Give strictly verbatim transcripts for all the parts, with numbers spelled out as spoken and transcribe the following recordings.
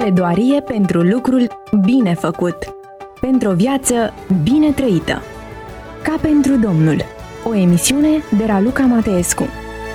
Pledoarie pentru lucrul bine făcut, pentru o viață bine trăită. Ca pentru Domnul, o emisiune de Raluca Mateescu.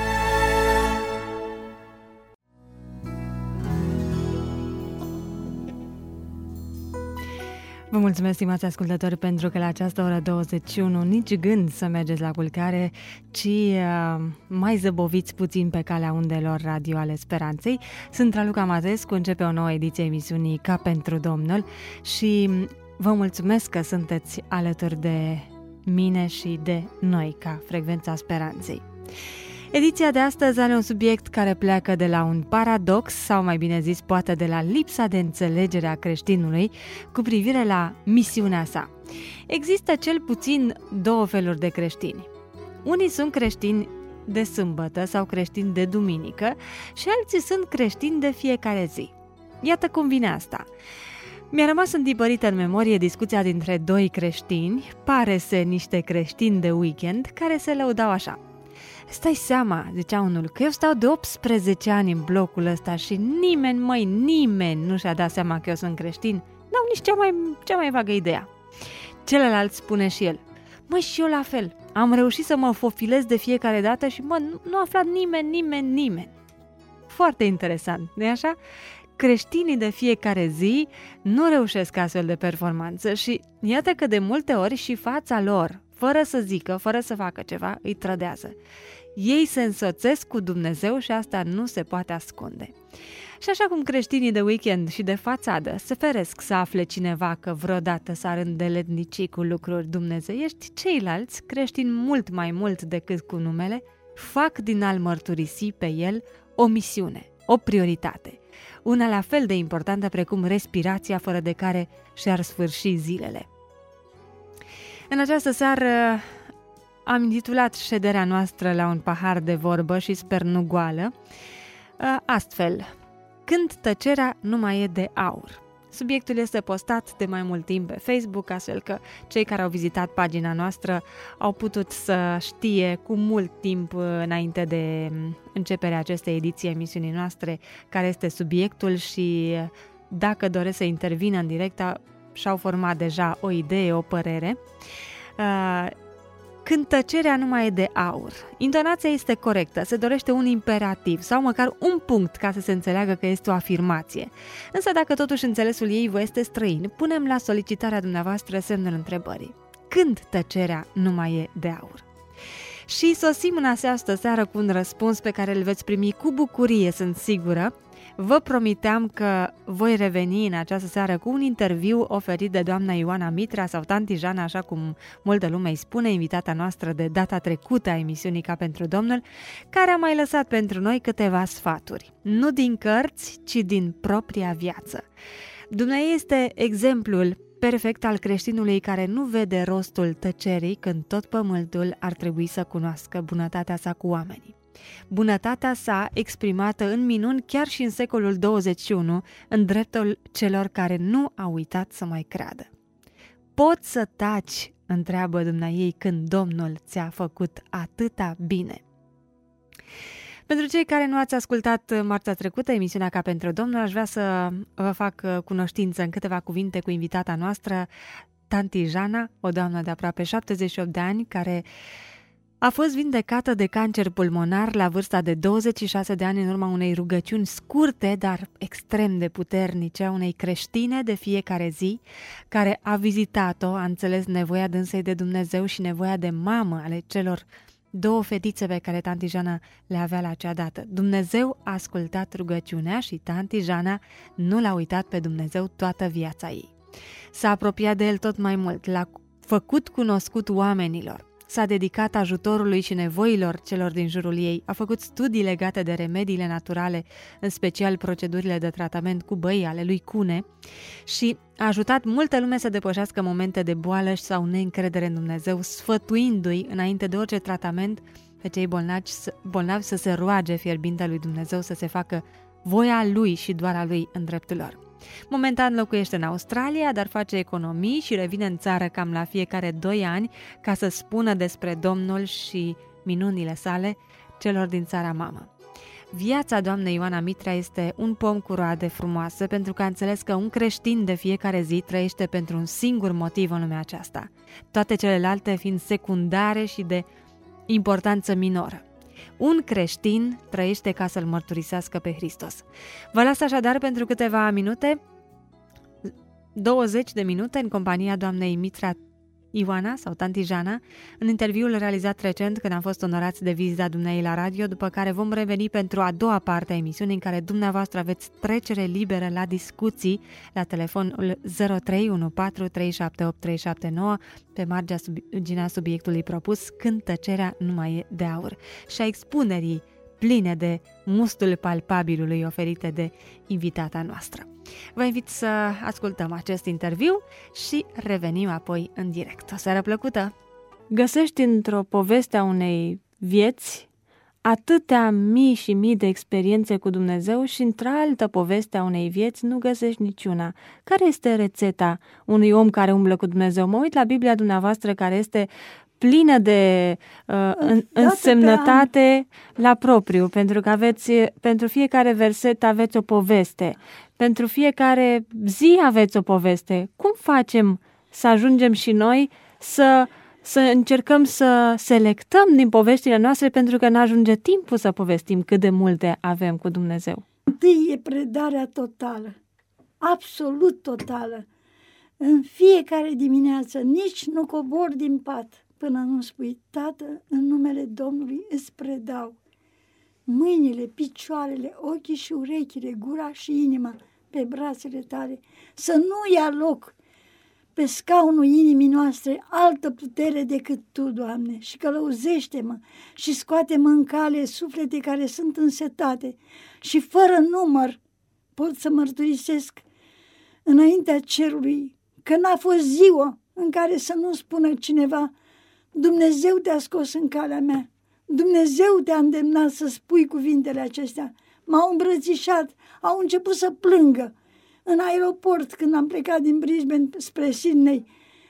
Vă mulțumesc, stimați ascultători, pentru că la această oră douăzeci și unu nici gând să mergeți la culcare, ci uh, mai zăboviți puțin pe calea undelor radio ale speranței. Sunt Raluca Mateescu, începe o nouă ediție emisiunii Ca pentru Domnul și vă mulțumesc că sunteți alături de mine și de noi ca Frecvența Speranței. Ediția de astăzi are un subiect care pleacă de la un paradox, sau mai bine zis, poate de la lipsa de înțelegere a creștinului cu privire la misiunea sa. Există cel puțin două feluri de creștini. Unii sunt creștini de sâmbătă sau creștini de duminică și alții sunt creștini de fiecare zi. Iată cum vine asta. Mi-a rămas întipărită în memorie discuția dintre doi creștini, pare-se niște creștini de weekend, care se lăudau așa. Stai seama, zicea unul, că eu stau de optsprezece ani în blocul ăsta și nimeni, măi, nimeni nu și-a dat seama că eu sunt creștin. N-au nici cea mai, cea mai vagă idea. Celălalt spune și el, măi, și eu la fel, am reușit să mă fofilez de fiecare dată și, mă, nu, nu a aflat nimeni, nimeni, nimeni. Foarte interesant, nu-i așa? Creștinii de fiecare zi nu reușesc astfel de performanță și iată că de multe ori și fața lor, fără să zică, fără să facă ceva, îi trădează. Ei se însoțesc cu Dumnezeu și asta nu se poate ascunde. Și așa cum creștinii de weekend și de fațadă se feresc să afle cineva că vreodată s-ar îndeletnici cu lucruri dumnezeiești, ceilalți, creștini mult mai mult decât cu numele, fac din a-l mărturisi pe el o misiune, o prioritate, una la fel de importantă precum respirația fără de care și-ar sfârși zilele. În această seară am intitulat șederea noastră la un pahar de vorbă și sper nu goală, astfel, când tăcerea nu mai e de aur. Subiectul este postat de mai mult timp pe Facebook, astfel că cei care au vizitat pagina noastră au putut să știe cu mult timp înainte de începerea acestei ediții emisiunii noastre care este subiectul și dacă doresc să intervină în direct și-au format deja o idee, o părere. Când tăcerea nu mai e de aur. Intonația este corectă, se dorește un imperativ sau măcar un punct ca să se înțeleagă că este o afirmație. Însă dacă totuși înțelesul ei vă este străin, punem la solicitarea dumneavoastră semnul întrebării. Când tăcerea nu mai e de aur? Și sosim în această seară cu un răspuns pe care îl veți primi cu bucurie, sunt sigură. Vă promiteam că voi reveni în această seară cu un interviu oferit de doamna Ioana Mitra sau tanti Jana, așa cum multă lume îi spune, invitata noastră de data trecută a emisiunii Ca pentru Domnul, care a mai lăsat pentru noi câteva sfaturi. Nu din cărți, ci din propria viață. Dumnezeu este exemplul perfect al creștinului care nu vede rostul tăcerii când tot pământul ar trebui să cunoască bunătatea sa cu oamenii. Bunătatea sa exprimată în minuni chiar și în secolul douăzeci și unu, în dreptul celor care nu au uitat să mai creadă. Poți să taci, întreabă dumneaei, când Domnul ți-a făcut atâta bine. Pentru cei care nu ați ascultat marțea trecută emisiunea Ca pentru Domnul, aș vrea să vă fac cunoștință în câteva cuvinte cu invitata noastră, tanti Jana, o doamnă de aproape șaptezeci și opt de ani, care a fost vindecată de cancer pulmonar la vârsta de douăzeci și șase de ani în urma unei rugăciuni scurte, dar extrem de puternice, a unei creștine de fiecare zi, care a vizitat-o, a înțeles nevoia dânsei de Dumnezeu și nevoia de mamă ale celor două fetițe pe care tanti Jana le avea la acea dată. Dumnezeu a ascultat rugăciunea și tanti Jana nu l-a uitat pe Dumnezeu toată viața ei. S-a apropiat de el tot mai mult, l-a făcut cunoscut oamenilor. S-a dedicat ajutorului și nevoilor celor din jurul ei, a făcut studii legate de remediile naturale, în special procedurile de tratament cu băi ale lui Cune, și a ajutat multă lume să depășească momente de boală sau neîncredere în Dumnezeu, sfătuindu-i înainte de orice tratament pe cei bolnavi, bolnavi să se roage fierbinte lui Dumnezeu să se facă voia lui și doar a lui în dreptul lor. Momentan locuiește în Australia, dar face economii și revine în țară cam la fiecare doi ani ca să spună despre Domnul și minunile sale celor din țara mamă. viața doamnei Ioana Mitrea este un pom cu roade frumoasă, pentru că a înțeles că un creștin de fiecare zi trăiește pentru un singur motiv în lumea aceasta, toate celelalte fiind secundare și de importanță minoră. Un creștin trăiește ca să-L mărturisească pe Hristos. Vă las așadar pentru câteva minute, douăzeci de minute, în compania doamnei Mitrea Ioana sau tanti Jana, în interviul realizat recent când am fost onorați de vizita dumneei la radio, după care vom reveni pentru a doua parte a emisiunii în care dumneavoastră aveți trecere liberă la discuții la telefonul zero trei unu patru trei șapte opt trei șapte nouă pe marginea subiectului propus, când tăcerea nu mai e de aur, și a expunerii pline de mustul palpabilului oferite de invitata noastră. Vă invit să ascultăm acest interviu și revenim apoi în direct. O seară plăcută! Găsești într-o poveste a unei vieți atâtea mii și mii de experiențe cu Dumnezeu și într-altă poveste a unei vieți nu găsești niciuna. Care este rețeta unui om care umblă cu Dumnezeu? Mă uit la Biblia dumneavoastră, care este plină de uh, în, însemnătate la propriu, pentru că aveți, pentru fiecare verset aveți o poveste, pentru fiecare zi aveți o poveste. Cum facem să ajungem și noi să, să încercăm să selectăm din poveștile noastre, pentru că n-ajunge timpul să povestim cât de multe avem cu Dumnezeu? Întâi e predarea totală, absolut totală. În fiecare dimineață nici nu cobor din pat până nu spui: Tată, în numele Domnului îți predau mâinile, picioarele, ochii și urechile, gura și inima pe brațele tale, să nu ia loc pe scaunul inimii noastre altă putere decât Tu, Doamne, și călăuzește-mă și scoate-mă în cale suflete care sunt însetate și fără număr pot să mărturisesc înaintea cerului că n-a fost ziua în care să nu spună cineva: Dumnezeu te-a scos în calea mea, Dumnezeu te-a îndemnat să spui cuvintele acestea. M-au îmbrățișat, au început să plângă. În aeroport, când am plecat din Brisbane spre Sydney,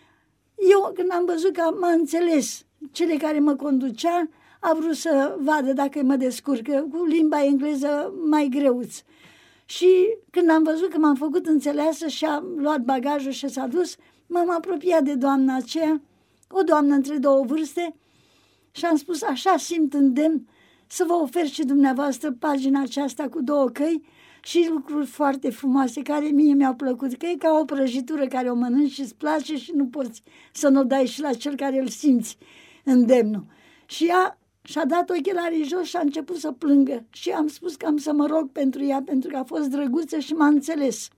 eu, când am văzut că m-a înțeles cele care mă conducea, a vrut să vadă dacă mă descurcă, cu limba engleză mai greuț. Și când am văzut că m-am făcut înțeleasă și am luat bagajul și s-a dus, m-am apropiat de doamna aceea, o doamnă între două vârste, și am spus: așa simt îndemn să vă ofer și dumneavoastră pagina aceasta cu două căi și lucruri foarte frumoase care mie mi-au plăcut, că e ca o prăjitură care o mănânci și îți place și nu poți să nu o dai și la cel care îl simți îndemnul. Și ea și-a dat ochelarii jos și a început să plângă și am spus că am să mă rog pentru ea, pentru că a fost drăguță și m-a înțeles.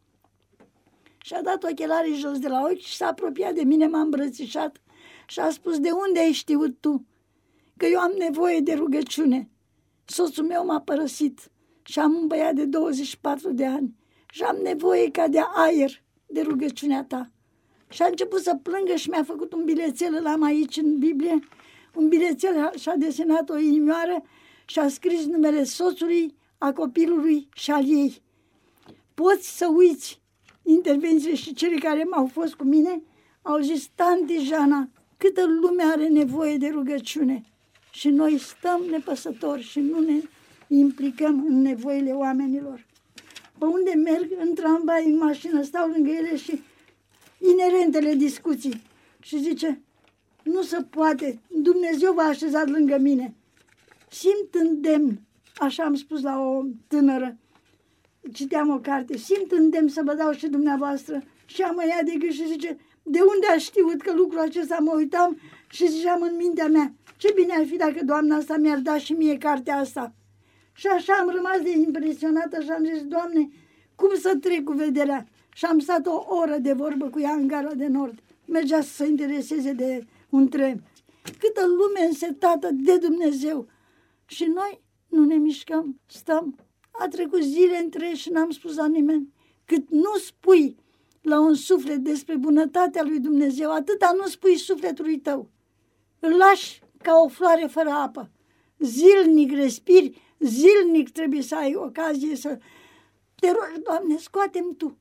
Și-a dat ochelarii jos de la ochi și s-a apropiat de mine, m-a îmbrățișat și a spus: de unde ai știut tu că eu am nevoie de rugăciune? Soțul meu m-a părăsit și am un băiat de douăzeci și patru de ani și am nevoie ca de aer de rugăciunea ta. Și a început să plângă și mi-a făcut un bilețel, îl am aici în Biblie, un bilețel, și a desenat o inimioară și a scris numele soțului, a copilului și al ei. Poți să uiți intervențiile și cele care m-au fost cu mine, au zis: tanti Jana, câtă lume are nevoie de rugăciune și noi stăm nepăsători și nu ne implicăm în nevoile oamenilor. Pe unde merg, în tramvai, în mașină, stau lângă ele și inerentele discuții. Și zice: nu se poate, Dumnezeu v-a așezat lângă mine. Simt îndemn, așa am spus la o tânără, citeam o carte, simt îndemn să vă dau și dumneavoastră. Și am ia de gât și zice: de unde a știut că lucrul acesta? Mă uitam și ziceam în mintea mea: ce bine ar fi dacă doamna asta mi-ar da și mie cartea asta. Și așa am rămas de impresionată și am zis: Doamne, cum să trec cu vederea? Și am stat o oră de vorbă cu ea în Gara de Nord. Mergea să se intereseze de un tren. Câtă lume însetată de Dumnezeu. Și noi nu ne mișcăm, stăm. A trecut zile întregi și n-am spus la nimeni. Cât nu spui la un suflet despre bunătatea lui Dumnezeu, atâta nu spui sufletului tău. Îl lași ca o floare fără apă. Zilnic respiri, zilnic trebuie să ai ocazie să te rogi: Doamne, scoate-mi Tu.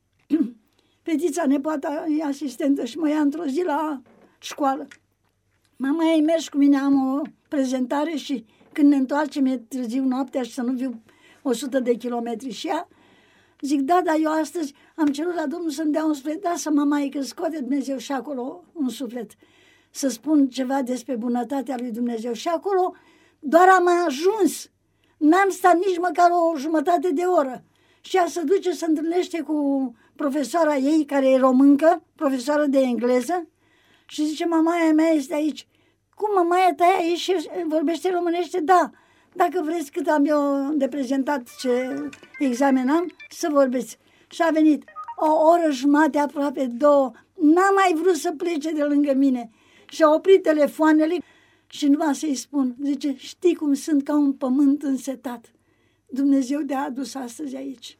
Fetița nepoata e asistentă și mă ia într-o zi la școală. Mama ei mergi cu mine, am o prezentare și când ne întoarcem e târziu noaptea și să nu viu o sută de kilometri. Și ea, zic, da, dar eu astăzi am cerut la Domnul să-mi dea un suflet, da, să mă mai că scoate Dumnezeu și acolo un suflet, să spun ceva despre bunătatea lui Dumnezeu. Și acolo doar am ajuns, n-am stat nici măcar o jumătate de oră. Și ea se duce, se întâlnește cu profesoara ei, care e româncă, profesoară de engleză, și zice, mamaia mea este aici. Cum, mamaia ta e aici și vorbește românește? Da. Dacă vreți cât am eu de prezentat ce examen am, să vorbeți. Și a venit o oră jumate, aproape două, n-a mai vrut să plece de lângă mine. Și a oprit telefoanele și numai să-i spun, zice, știi cum sunt ca un pământ însetat. Dumnezeu te-a adus astăzi aici.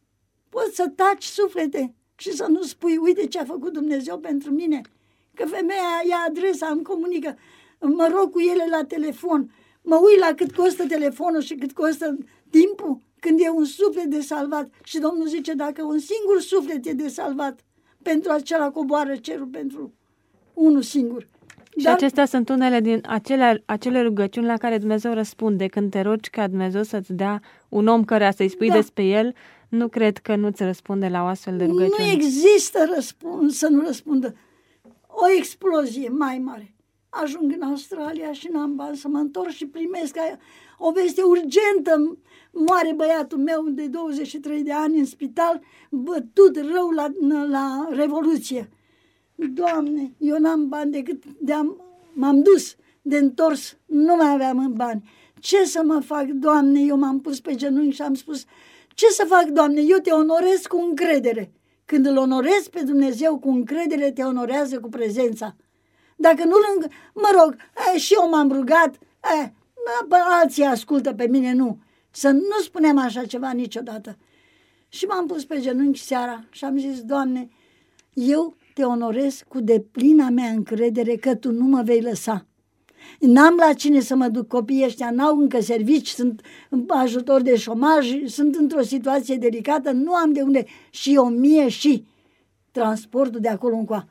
Poți să taci suflete și să nu spui, uite ce a făcut Dumnezeu pentru mine. Că femeia ia adresa, îmi comunică, mă rog cu ele la telefon, mă uit la cât costă telefonul și cât costă timpul când e un suflet de salvat. Și Domnul zice, dacă un singur suflet e de salvat, pentru acela coboară cerul pentru unul singur. Și Dar acestea sunt unele din acele, acele rugăciuni la care Dumnezeu răspunde. Când te rogi ca Dumnezeu să-ți dea un om căreia să-i spui Da. despre el, nu cred că nu-ți răspunde la o astfel de rugăciune. nu există răspuns să nu răspundă. O explozie mai mare. Ajung în Australia și n-am bani să mă întorc și primesc o veste urgentă. Moare băiatul meu de douăzeci și trei de ani în spital, bătut rău la, la Revoluție. Doamne, eu n-am bani decât de am, m-am dus de întors, nu mai aveam bani. Ce să mă fac, Doamne? Eu m-am pus pe genunchi și am spus, ce să fac, Doamne? Eu te onorez cu încredere. Când îl onorezi pe Dumnezeu cu încredere, te onorează cu prezența. Dacă nu lângă, mă rog, e, și eu m-am rugat, e, bă, alții ascultă pe mine, nu. Să nu spunem așa ceva niciodată. Și m-am pus pe genunchi seara și am zis, Doamne, eu te onorez cu deplina mea încredere că Tu nu mă vei lăsa. N-am la cine să mă duc, copiii ăștia n-au încă servici, sunt ajutor de șomaj, sunt într-o situație delicată, nu am de unde și o mie și transportul de acolo încoa.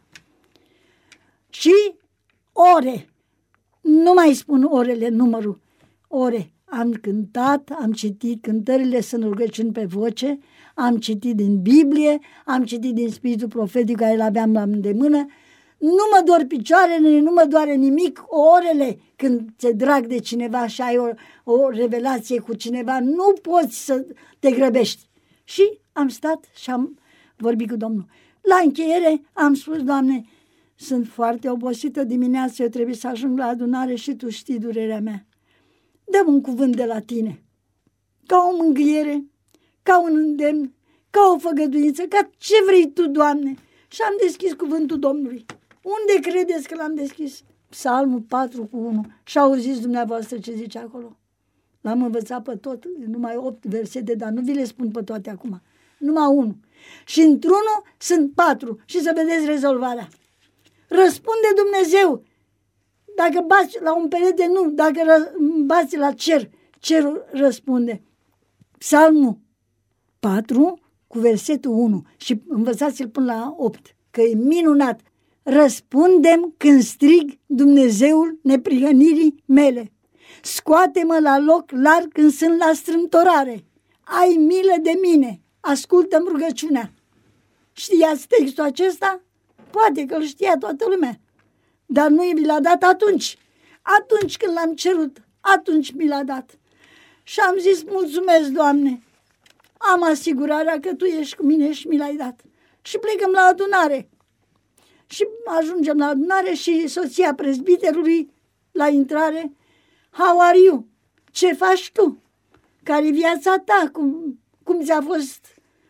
Și ore, nu mai spun orele, numărul, ore. Am cântat, am citit, cântările sunt rugăciuni pe voce, am citit din Biblie, am citit din spiritul profetic care îl aveam la îndemână. Nu mă dor picioarele, nu mă doare nimic. Orele când ți-e drag de cineva și ai o, o revelație cu cineva, nu poți să te grăbești. Și am stat și am vorbit cu Domnul. La încheiere am spus, Doamne, sunt foarte obosită dimineața, eu trebuie să ajung la adunare și Tu știi durerea mea. Dă-mi un cuvânt de la Tine, ca o mângâiere, ca un îndemn, ca o făgăduință, ca ce vrei Tu, Doamne. Și am deschis cuvântul Domnului. Unde credeți că l-am deschis? Psalmul patru cu unu. Și auziți dumneavoastră ce zice acolo. L-am învățat pe tot, numai opt versete, dar nu vi le spun pe toate acum. Numai unul. Și într-unul sunt patru. Și să vedeți rezolvarea. Răspunde Dumnezeu. Dacă bați la un perete, nu. Dacă bați la cer, cerul răspunde. Psalmul patru cu versetul unu. Și învățați-l până la opt. Că e minunat. Răspundem când strig Dumnezeul neprihănirii mele. Scoate-mă la loc larg când sunt la strâmtorare. Ai milă de mine. Ascultă-mi rugăciunea. Știați textul acesta? Poate că îl știa toată lumea. Dar nu mi l-a dat atunci. Atunci când l-am cerut, atunci mi l-a dat. Și am zis, mulțumesc, Doamne. Am asigurarea că Tu ești cu mine și mi l-ai dat. Și plecăm la adunare. Și ajungem la adunare și soția prezbiterului la intrare. How are you? Ce faci tu? Care-i viața ta? Cum, cum ți-a fost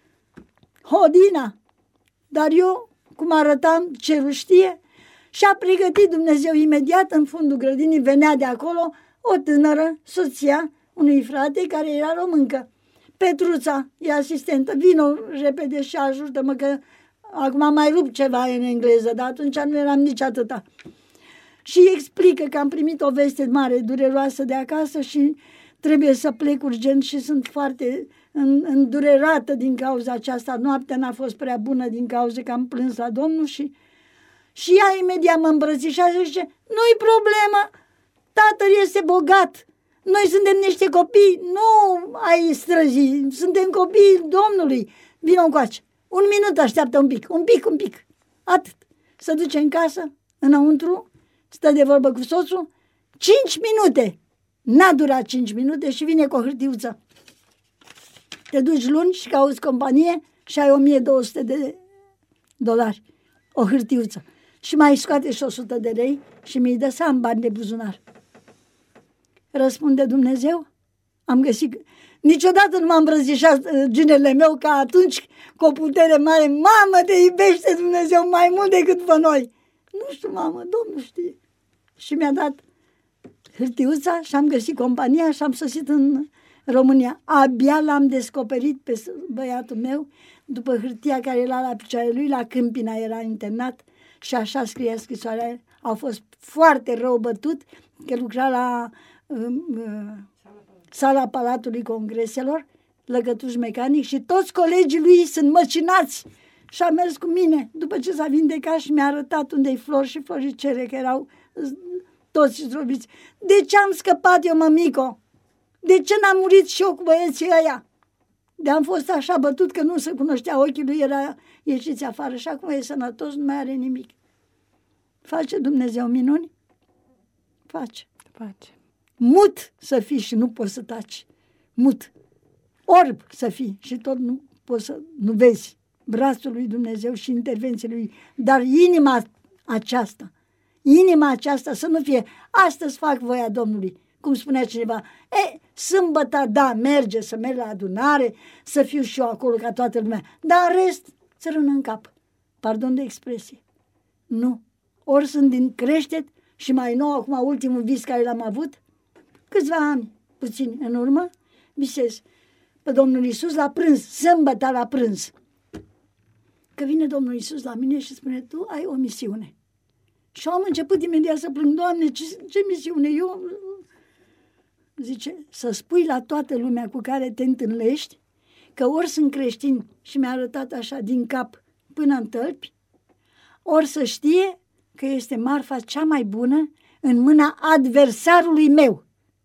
hodina? Dar eu, cum arătam, cerul știe. Și a pregătit Dumnezeu imediat în fundul grădinii, venea de acolo o tânără, soția unui frate care era româncă. Petruța e asistentă, vino repede și ajută-mă că acum am mai rupt ceva în engleză, dar atunci nu eram nici atâta. Și explică că am primit o veste mare, dureroasă de acasă și trebuie să plec urgent și sunt foarte îndurerată din cauza aceasta. Noaptea n-a fost prea bună din cauza că am plâns la Domnul și, și ea imediat mă îmbrățișează și zice, nu-i problemă, tatăl este bogat, Noi suntem niște copii, nu ai străzii, suntem copii Domnului. Vino încoace. Un minut așteaptă un pic, un pic, un pic. Atât. Se duce în casă, înăuntru, stă de vorbă cu soțul, cinci minute. N-a durat cinci minute și vine cu o hârtiuță. Te duci luni și cauți companie și ai o mie două sute de dolari. O hârtiuță. Și mai scoate și o sută de lei și mi-i dă să am bani de buzunar. Răspunde Dumnezeu, am găsit... Niciodată nu m-am îmbrățișat ginele meu ca atunci cu o putere mare. Mamă, te iubește Dumnezeu mai mult decât pe noi. Nu știu, mamă, Domnul știe. Și mi-a dat hârtiuța și am găsit compania și am sosit în România. Abia l-am descoperit pe băiatul meu după hârtia care era la picioarele lui, la Câmpina era internat și așa scria scrisoarea. Au fost foarte rău bătut că lucra la uh, uh, sala Palatului Congreselor, lăgătuș mecanic și toți colegii lui sunt măcinați. Și a mers cu mine după ce s-a vindecat și mi-a arătat unde-i flori și floricele, că erau toți zdrobiți. De ce am scăpat eu, mămico? De ce n-am murit și eu cu băieții ăia? De am fost așa bătut că nu se cunoștea ochii lui, era ieșiți afară și acum e sănătos, nu mai are nimic. Face Dumnezeu minuni? Face. Face. Mut să fii și nu poți să taci. Mut. Orb să fii și tot nu poți să nu vezi brațul lui Dumnezeu și intervențiile lui. Dar inima aceasta, inima aceasta să nu fie, astăzi fac voia Domnului, cum spunea cineva. E, sâmbătă, da, merge să merg la adunare, să fiu și eu acolo ca toată lumea. Dar în rest, țărână în cap. Pardon de expresie. Nu. Ori sunt din creștet și mai nou, acum ultimul vis care l-am avut, câțiva ani, puțin în urmă, visez pe Domnul Iisus la prânz, sâmbătă la prânz. Că vine Domnul Iisus la mine și spune, tu ai o misiune. Și am început imediat să plâng, Doamne, ce, ce misiune? Eu, zice, să spui la toată lumea cu care te întâlnești că ori sunt creștini și mi-a arătat așa din cap până în tălpi, ori să știe că este marfa cea mai bună în mâna adversarului meu.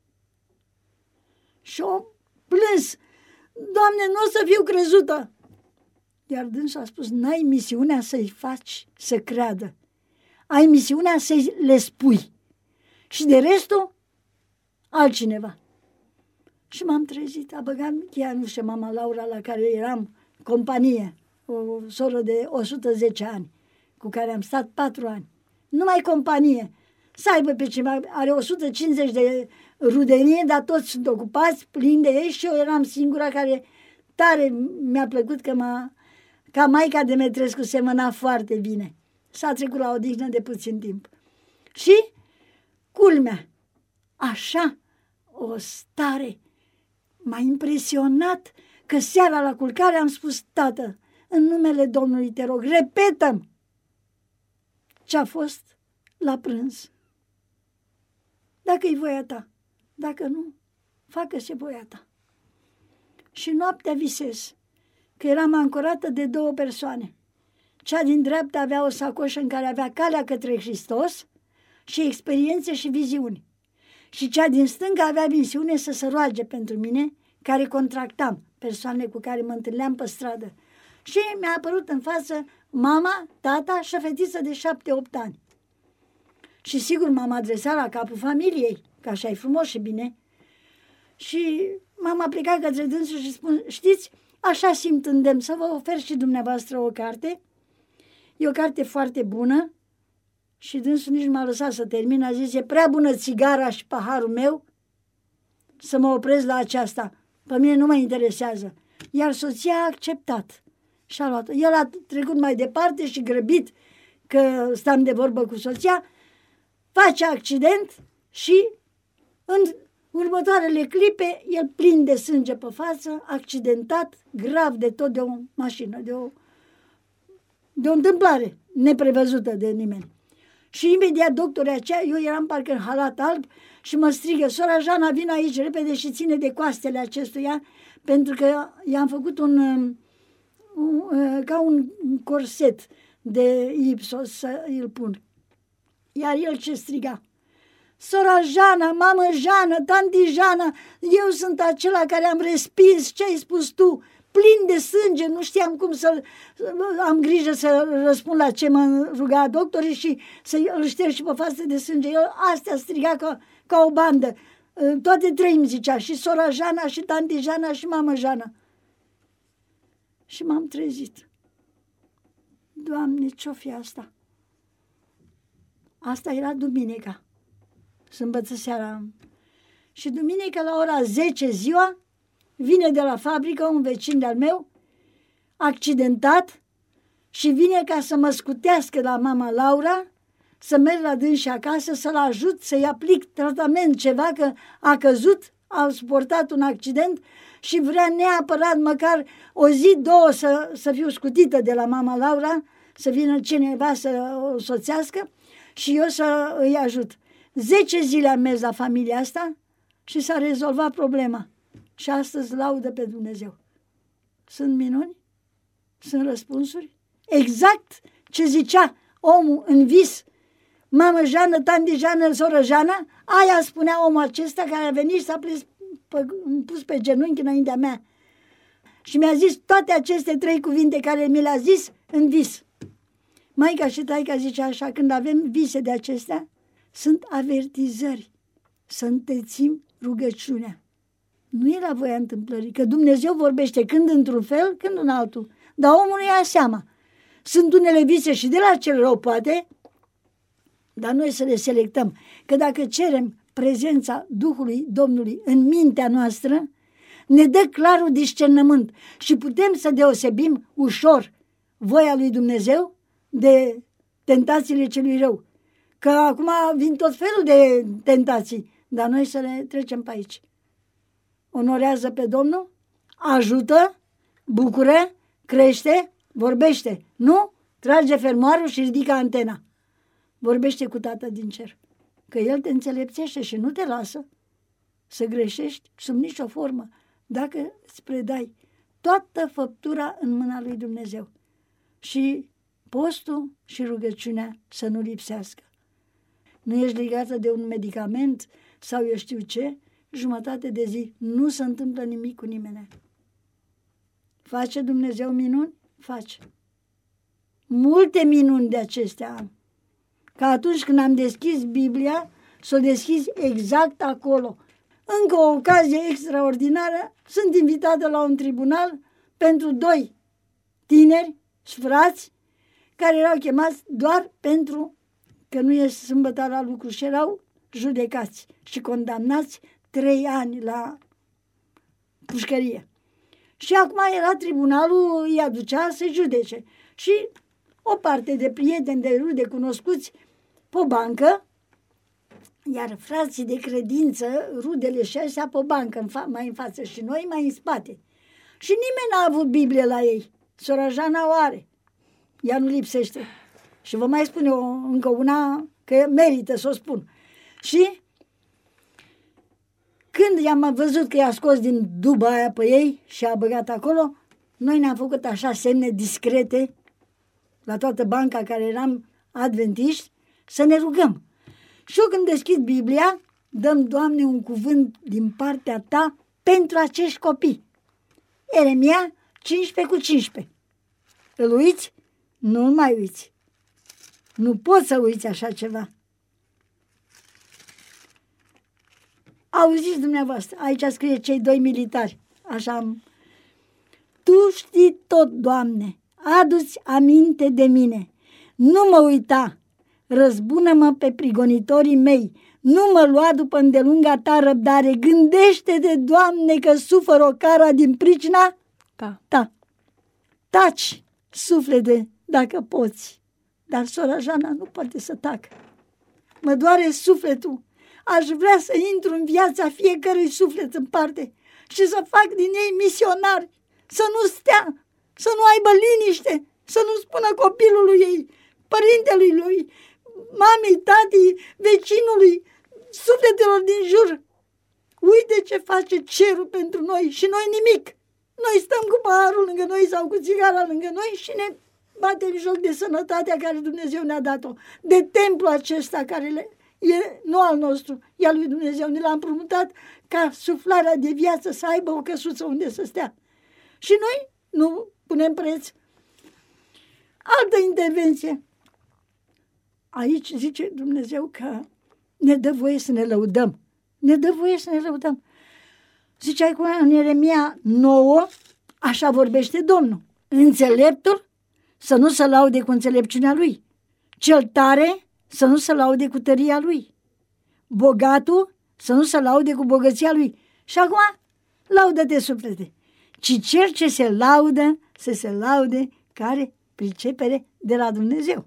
Și o plâns, Doamne, nu o să fiu crezută. Iar dânsul a spus, n-ai misiunea să-i faci să creadă. Ai misiunea să le spui. Și de restul, altcineva. Și m-am trezit, a băgat cheia în ușă mama Laura, la care eram companie, o soră de o sută zece ani, cu care am stat patru ani. Numai companie. Să aibă pe cineva, are o sută cincizeci de rudenie, dar toți sunt ocupați, plini de ei și eu eram singura care tare mi-a plăcut că m-a, ca Maica Demetrescu semăna foarte bine. S-a trecut la odihnă de puțin timp. Și, culmea, așa o stare m-a impresionat că seara la culcare am spus, tată, în numele Domnului te rog, repetă-mi ce-a fost la prânz. Dacă-i voia ta, dacă nu, facă-se voia ta. Și noaptea visez că eram ancorată de două persoane. Cea din dreapta avea o sacoșă în care avea calea către Hristos și experiențe și viziuni. Și cea din stânga avea misiune să se roage pentru mine, care contractam persoane cu care mă întâlneam pe stradă. Și mi-a apărut în față mama, tata și o fetiță de șapte-opt ani. Și sigur m-am adresat la capul familiei, că așa e frumos și bine. Și m-am aplicat către dânsul și spun, știți, așa simt îndemn să vă ofer și dumneavoastră o carte. E o carte foarte bună și dânsul nici nu m-a lăsat să termin. A zis, e prea bună țigara și paharul meu să mă opresc la aceasta. Pe mine nu mă interesează. Iar soția a acceptat și a luat-o. El a trecut mai departe și grăbit că stam de vorbă cu soția, face accident și în următoarele clipe el plin de sânge pe față, accidentat, grav de tot de o mașină, de o, de o întâmplare neprevăzută de nimeni. Și imediat doctorii aceia, eu eram parcă în halat alb și mă strigă, sora Jana, vin aici repede și ține de coastele acestuia, pentru că i-am făcut un, un ca un corset de ipsos să îl pun. Iar el ce striga, sora Jana, mamă Jana, tanti Jana, eu sunt acela care am respins ce ai spus tu, plin de sânge, nu știam cum să am grijă să răspund la ce mă ruga doctorii și să îl șterg și pe față de sânge. El astea striga ca, ca o bandă. Toate trei îmi zicea, și sora Jana, și tanti Jana, și mamă Jana. Și m-am trezit. Doamne, ce-o fi asta? Asta era duminica. Sâmbătă seara. Și duminică la ora zece ziua vine de la fabrică un vecin de-al meu, accidentat, și vine ca să mă scutească la mama Laura, să merg la dânsi acasă, să-l ajut, să-i aplic tratament, ceva, că a căzut, a suportat un accident și vrea neapărat măcar o zi, două să, să fiu scutită de la mama Laura, să vină cineva să o soțească și eu să îi ajut. Zece zile am mers la familia asta și s-a rezolvat problema. Și astăzi laudă pe Dumnezeu. Sunt minuni? Sunt răspunsuri? Exact ce zicea omul în vis. Mamă Jana, tanti Jana, soră Jana, aia spunea omul acesta care a venit și s-a pus pe, pus pe genunchi înaintea mea. Și mi-a zis toate aceste trei cuvinte care mi le-a zis în vis. Maica și taica zice așa, când avem vise de acestea, sunt avertizări să întețim rugăciunea. Nu e la voia întâmplării, că Dumnezeu vorbește când într-un fel, când în altul. Dar omul nu ia seama. Sunt unele vise și de la cel rău poate, dar noi să le selectăm. Că dacă cerem prezența Duhului Domnului în mintea noastră, ne dă clarul discernământ și putem să deosebim ușor voia lui Dumnezeu de tentațiile celui rău. Că acum vin tot felul de tentații, dar noi să le trecem pe aici. Onorează pe Domnul, ajută, bucură, crește, vorbește. Nu? Trage fermoarul și ridică antena. Vorbește cu Tatăl din cer. Că El te înțelepțește și nu te lasă să greșești sub nicio formă. Dacă îți predai toată făptura în mâna lui Dumnezeu. Și postul și rugăciunea să nu lipsească. Nu ești legată de un medicament sau eu știu ce, jumătate de zi nu se întâmplă nimic cu nimeni. Face Dumnezeu minuni? Face. Multe minuni de acestea am. Ca atunci când am deschis Biblia, s-o deschis exact acolo. Încă o ocazie extraordinară, sunt invitată la un tribunal pentru doi tineri, frați, care erau chemați doar pentru că nu e sâmbătă la lucru și erau judecați și condamnați trei ani la pușcărie. Și acum era tribunalul, îi aducea să-i judece. Și o parte de prieteni, de rude, cunoscuți, pe o bancă, iar frații de credință, rudele și astea, pe o bancă, în fa- mai în față și noi, mai în spate. Și nimeni n-a avut Biblie la ei. Sora Jana o are. Ea nu lipsește. Și vă mai spun eu încă una, că merită să o spun. Și când i-am văzut că i-a scos din duba aia pe ei și a băgat acolo, noi ne-am făcut așa semne discrete la toată banca care eram adventiști, să ne rugăm. Și eu când deschid Biblia, dăm, Doamne, un cuvânt din partea Ta pentru acești copii. Ieremia cincisprezece cu cincisprezece. Îl uiți? Nu mai uiți. Nu poți să uiți așa ceva. Auziți dumneavoastră, aici scrie cei doi militari. Așa am. Tu știi tot, Doamne, adu-ți aminte de mine. Nu mă uita, răzbună-mă pe prigonitorii mei. Nu mă lua după îndelunga ta răbdare. Gândește-te, Doamne, că sufăr o cara din pricina ta. ta. Taci, suflete, dacă poți. Dar sora Jana nu poate să tacă. Mă doare sufletul. Aș vrea să intru în viața fiecărui suflet în parte și să fac din ei misionari, să nu stea, să nu aibă liniște, să nu spună copilului ei, părintelui lui, mamei, tatii, vecinului, sufletelor din jur. Uite ce face cerul pentru noi și noi nimic. Noi stăm cu paharul lângă noi sau cu țigara lângă noi și ne batem joc de sănătatea care Dumnezeu ne-a dat-o, de templu acesta care le e nu al nostru, e al lui Dumnezeu. Ne l-a împrumutat ca suflarea de viață să aibă o căsuță unde să stea. Și noi nu punem preț. Altă intervenție. Aici zice Dumnezeu că ne dă voie să ne lăudăm. Ne dă voie să ne lăudăm. Zice acum în Ieremia nouă, așa vorbește Domnul. Înțeleptul să nu se laude cu înțelepciunea lui. Cel tare să nu se laude cu tăria lui. Bogatul să nu se laude cu bogăția lui. Și acum, laudă-te, suflete. Ci cel ce se laudă, să se laude care pricepere de la Dumnezeu.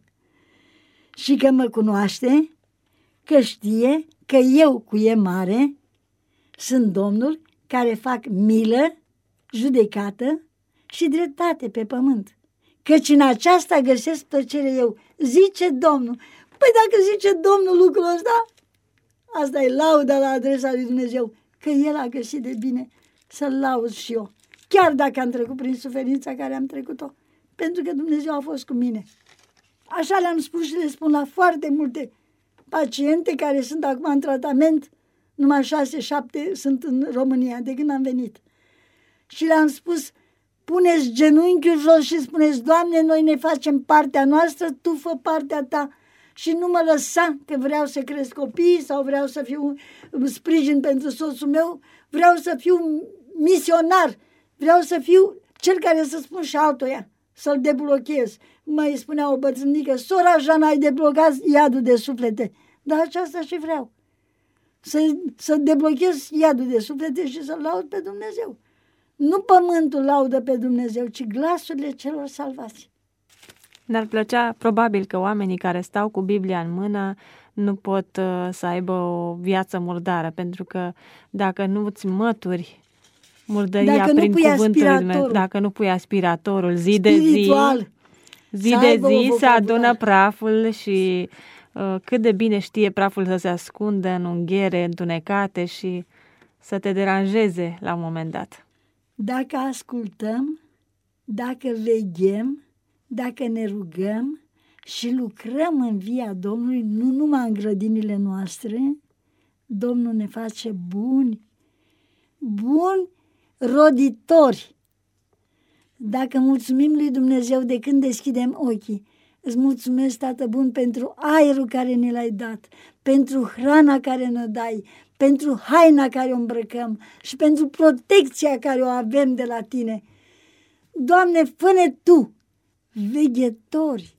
Și că mă cunoaște, că știe că eu cu e mare sunt Domnul care fac milă, judecată și dreptate pe pământ. Căci în aceasta găsesc plăcere eu, zice Domnul. Păi dacă zice Domnul lucrul ăsta, asta e lauda la adresa lui Dumnezeu, că El a găsit de bine să-L laud și eu, chiar dacă am trecut prin suferința care am trecut-o, pentru că Dumnezeu a fost cu mine. Așa le-am spus și le spun la foarte multe paciente care sunt acum în tratament, numai șase, șapte sunt în România, de când am venit. Și le-am spus, puneți genunchiul jos și spuneți, Doamne, noi ne facem partea noastră, Tu fă partea Ta. Și nu mă lăsa că vreau să cresc copii sau vreau să fiu sprijin pentru soțul meu, vreau să fiu misionar, vreau să fiu cel care să spun și altoia, să-l deblochez. Mai spunea o bătrânică, sora Jana, ai deblocat iadul de suflete. Dar aceasta și vreau. Să, să deblochez iadul de suflete și să-L laud pe Dumnezeu. Nu pământul laudă pe Dumnezeu, ci glasurile celor salvați. Ne-ar plăcea, probabil că oamenii care stau cu Biblia în mână nu pot uh, să aibă o viață murdară, pentru că dacă nu îți mături murdăria dacă prin nu cuvântul lui Dumnezeu, dacă nu pui aspiratorul zi spiritual, de zi, zi de zi se adună praful și uh, cât de bine știe praful să se ascundă în unghiere întunecate și să te deranjeze la un moment dat. Dacă ascultăm, dacă veghem, dacă ne rugăm și lucrăm în via Domnului, nu numai în grădinile noastre, Domnul ne face buni, buni roditori. Dacă mulțumim lui Dumnezeu de când deschidem ochii, îți mulțumesc, Tată bun, pentru aerul care ne l-ai dat, pentru hrana care ne dai, pentru haina care o îmbrăcăm și pentru protecția care o avem de la Tine. Doamne, fă-ne Tu veghetori,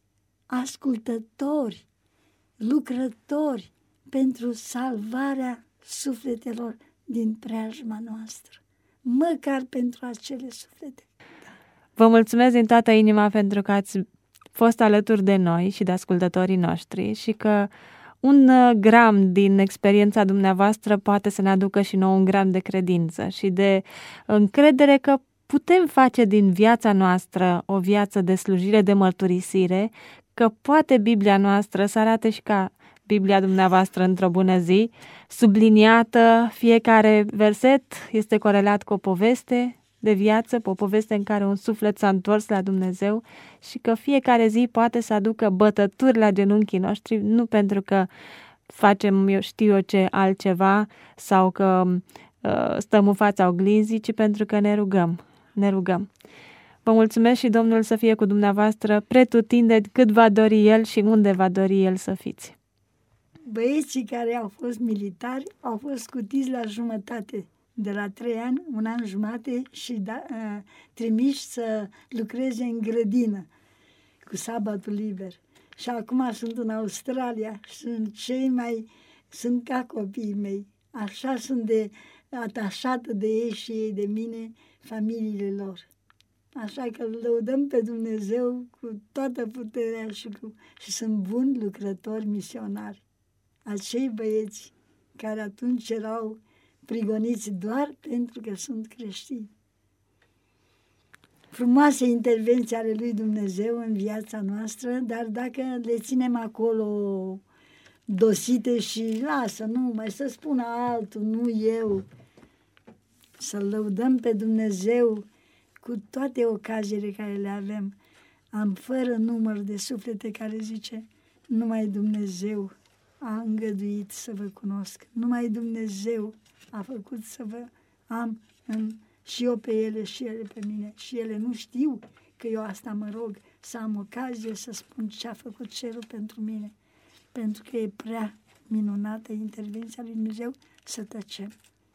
ascultători, lucrători pentru salvarea sufletelor din preajma noastră, măcar pentru acele suflete. Vă mulțumesc din toată inima pentru că ați fost alături de noi și de ascultătorii noștri și că un gram din experiența dumneavoastră poate să ne aducă și nouă un gram de credință și de încredere că putem face din viața noastră o viață de slujire, de mărturisire, că poate Biblia noastră să arate și ca Biblia dumneavoastră într-o bună zi, subliniată, fiecare verset este corelat cu o poveste de viață, o poveste în care un suflet s-a întors la Dumnezeu și că fiecare zi poate să aducă bătături la genunchii noștri, nu pentru că facem eu știu eu ce altceva sau că uh, stăm în fața oglinzii, ci pentru că ne rugăm, ne rugăm. Vă mulțumesc și Domnul să fie cu dumneavoastră pretutindeni cât va dori El și unde va dori El să fiți. Băieții care au fost militari au fost scutiți la jumătate, de la trei ani, un an jumate și da, uh, trimiși să lucreze în grădină cu sabatul liber. Și acum sunt în Australia, sunt cei mai, sunt ca copiii mei. Așa sunt de atașată de ei și ei de mine, familiile lor. Așa că lăudăm pe Dumnezeu cu toată puterea și, cu, și sunt buni lucrători misionari. Acei băieți care atunci erau prigoniți doar pentru că sunt creștini. Frumoase intervenții ale lui Dumnezeu în viața noastră, dar dacă le ținem acolo dosite și lasă, nu, mai să spună altul, nu eu, să lăudăm pe Dumnezeu cu toate ocaziile care le avem. Am fără număr de suflete care zice, numai Dumnezeu a îngăduit să vă cunosc. Numai Dumnezeu a făcut să vă am în, și eu pe ele și ele pe mine. Și ele nu știu că eu asta mă rog, să am ocazie să spun ce a făcut cerul pentru mine. Pentru că e prea minunată intervenția lui Dumnezeu să tăcem.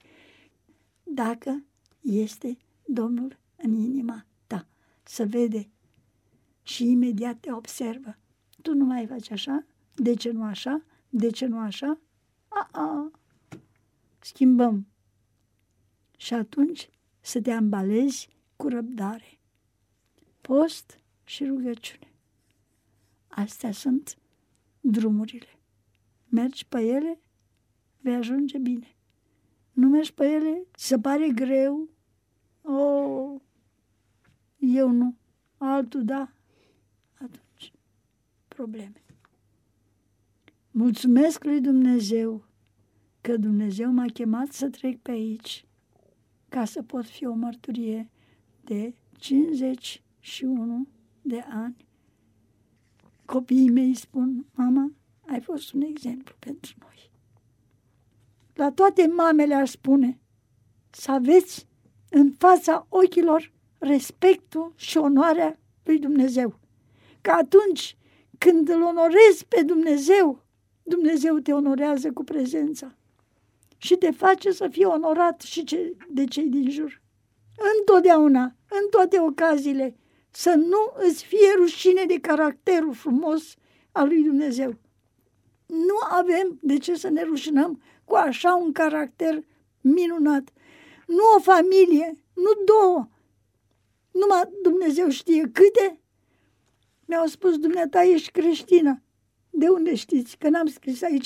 Dacă este Domnul în inima ta, să vede și imediat te observă. Tu nu mai faci așa? De ce nu așa? De ce nu așa? A-a. Schimbăm. Și atunci să te ambalezi cu răbdare. Post și rugăciune. Astea sunt drumurile. Mergi pe ele, vei ajunge bine. Nu mergi pe ele, se pare greu. Oh, eu nu, altul da. Atunci, probleme. Mulțumesc lui Dumnezeu că Dumnezeu m-a chemat să trec pe aici ca să pot fi o mărturie de cincizeci și unu de ani. Copiii mei spun, mama, ai fost un exemplu pentru noi. La toate mamele ar spune să aveți în fața ochilor respectul și onoarea lui Dumnezeu. Că atunci când îl onorezi pe Dumnezeu, Dumnezeu te onorează cu prezența și te face să fii onorat și de cei din jur. Întotdeauna, în toate ocaziile, să nu îți fie rușine de caracterul frumos al lui Dumnezeu. Nu avem de ce să ne rușinăm cu așa un caracter minunat. Nu o familie, nu două. Numai Dumnezeu știe câte. Mi-au spus, dumneata, ești creștină. De unde știți? Că n-am scris aici.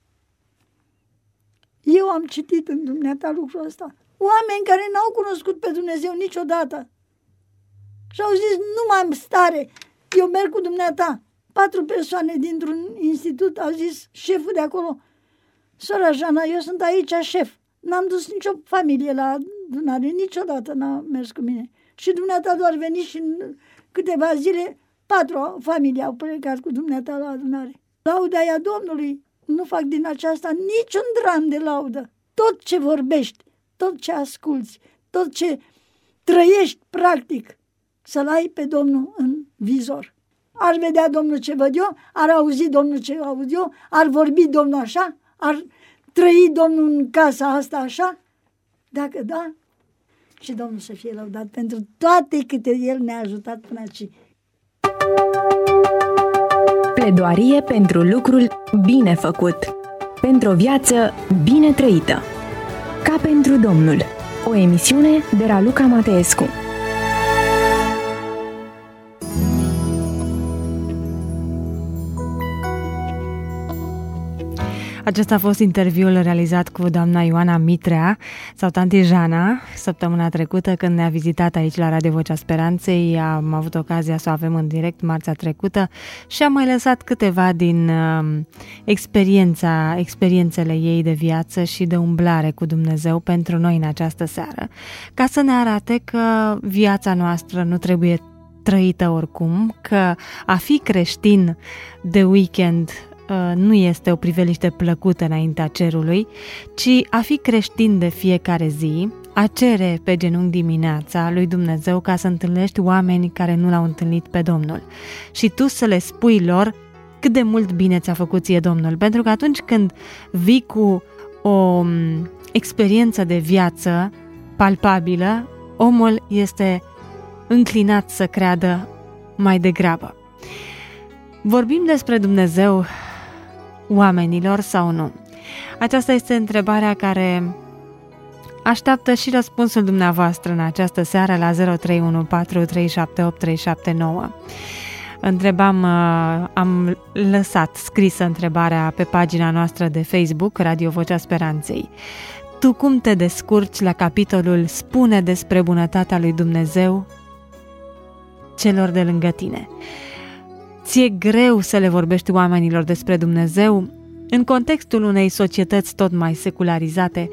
Eu am citit în dumneata lucrul ăsta. Oameni care n-au cunoscut pe Dumnezeu niciodată. Și au zis, nu mai am stare, eu merg cu dumneata. Patru persoane dintr-un institut au zis, șeful de acolo, sora Jana, eu sunt aici șef. N-am dus nicio familie la adunare, niciodată n-a mers cu mine. Și dumneata doar veni și în câteva zile, patru familii au plecat cu dumneata la adunare. Lauda ea Domnului, nu fac din aceasta niciun dram de laudă. Tot ce vorbești, tot ce asculți, tot ce trăiești practic, să-L ai pe Domnul în vizor. Ar vedea Domnul ce văd eu, ar auzi Domnul ce aud eu, ar vorbi Domnul așa, ar trăi Domnul în casa asta așa? Dacă da, și Domnul să fie lăudat pentru toate câte El ne-a ajutat până aici. Pledoarie pentru lucrul bine făcut, pentru o viață bine trăită. Ca pentru Domnul, o emisiune de Raluca Mateescu. Acesta a fost interviul realizat cu doamna Ioana Mitrea sau tanti Jana săptămâna trecută când ne-a vizitat aici la Radio Vocea Speranței. Am avut ocazia să o avem în direct marțea trecută și am mai lăsat câteva din uh, experiența, experiențele ei de viață și de umblare cu Dumnezeu pentru noi în această seară, ca să ne arate că viața noastră nu trebuie trăită oricum, că a fi creștin de weekend nu este o priveliște plăcută înaintea cerului, ci a fi creștin de fiecare zi, a cere pe genunchi dimineața lui Dumnezeu ca să întâlnești oameni care nu l-au întâlnit pe Domnul și tu să le spui lor cât de mult bine ți-a făcut ție Domnul, pentru că atunci când vii cu o experiență de viață palpabilă, omul este înclinat să creadă mai degrabă. Vorbim despre Dumnezeu oamenilor sau nu? Aceasta este întrebarea care așteaptă și răspunsul dumneavoastră în această seară la zero trei unu patru trei șapte opt trei șapte nouă. Întrebam, am lăsat scrisă întrebarea pe pagina noastră de Facebook, Radio Vocea Speranței. Tu cum te descurci la capitolul Spune despre bunătatea lui Dumnezeu celor de lângă tine? Ți-e greu să le vorbești oamenilor despre Dumnezeu în contextul unei societăți tot mai secularizate?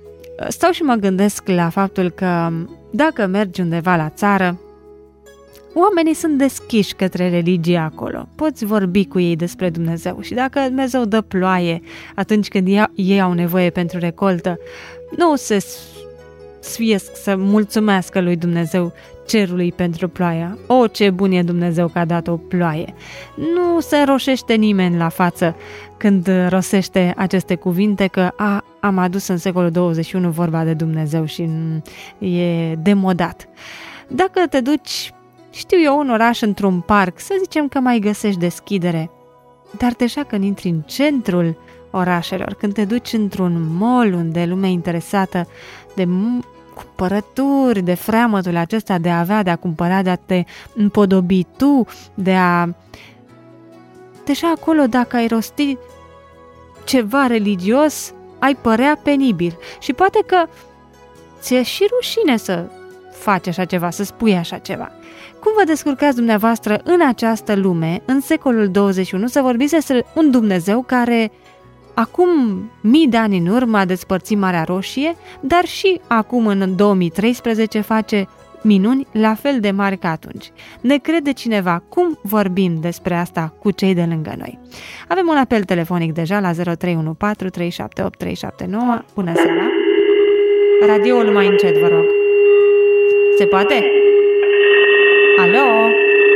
Stau și mă gândesc la faptul că dacă mergi undeva la țară, oamenii sunt deschiși către religie acolo. Poți vorbi cu ei despre Dumnezeu și dacă Dumnezeu dă ploaie atunci când ei au nevoie pentru recoltă, nu se sfiesc să mulțumească lui Dumnezeu cerului pentru ploaia. O, ce bun e Dumnezeu că a dat o ploaie! Nu se roșește nimeni la față când rostește aceste cuvinte că a, am adus în secolul douăzeci și unu vorba de Dumnezeu și e demodat. Dacă te duci, știu eu, un oraș într-un parc, să zicem că mai găsești deschidere, dar deja când intri în centrul orașelor, când te duci într-un mall unde e lumea interesată de cumpărături, de freamătul acesta de a avea, de a cumpăra, de a te împodobi tu, de a... Deja acolo, dacă ai rosti ceva religios, ai părea penibil. Și poate că ți-e și rușine să faci așa ceva, să spui așa ceva. Cum vă descurcați dumneavoastră în această lume, în secolul douăzeci și unu, să vorbiți despre un Dumnezeu care acum mii de ani în urmă a despărțit Marea Roșie, dar și acum în două mii treisprezece face minuni la fel de mari ca atunci. Ne crede cineva? Cum vorbim despre asta cu cei de lângă noi? Avem un apel telefonic deja la zero trei unu patru trei șapte opt trei șapte nouă. Bună seara! Radioul mai încet, vă rog. Se poate? Alo?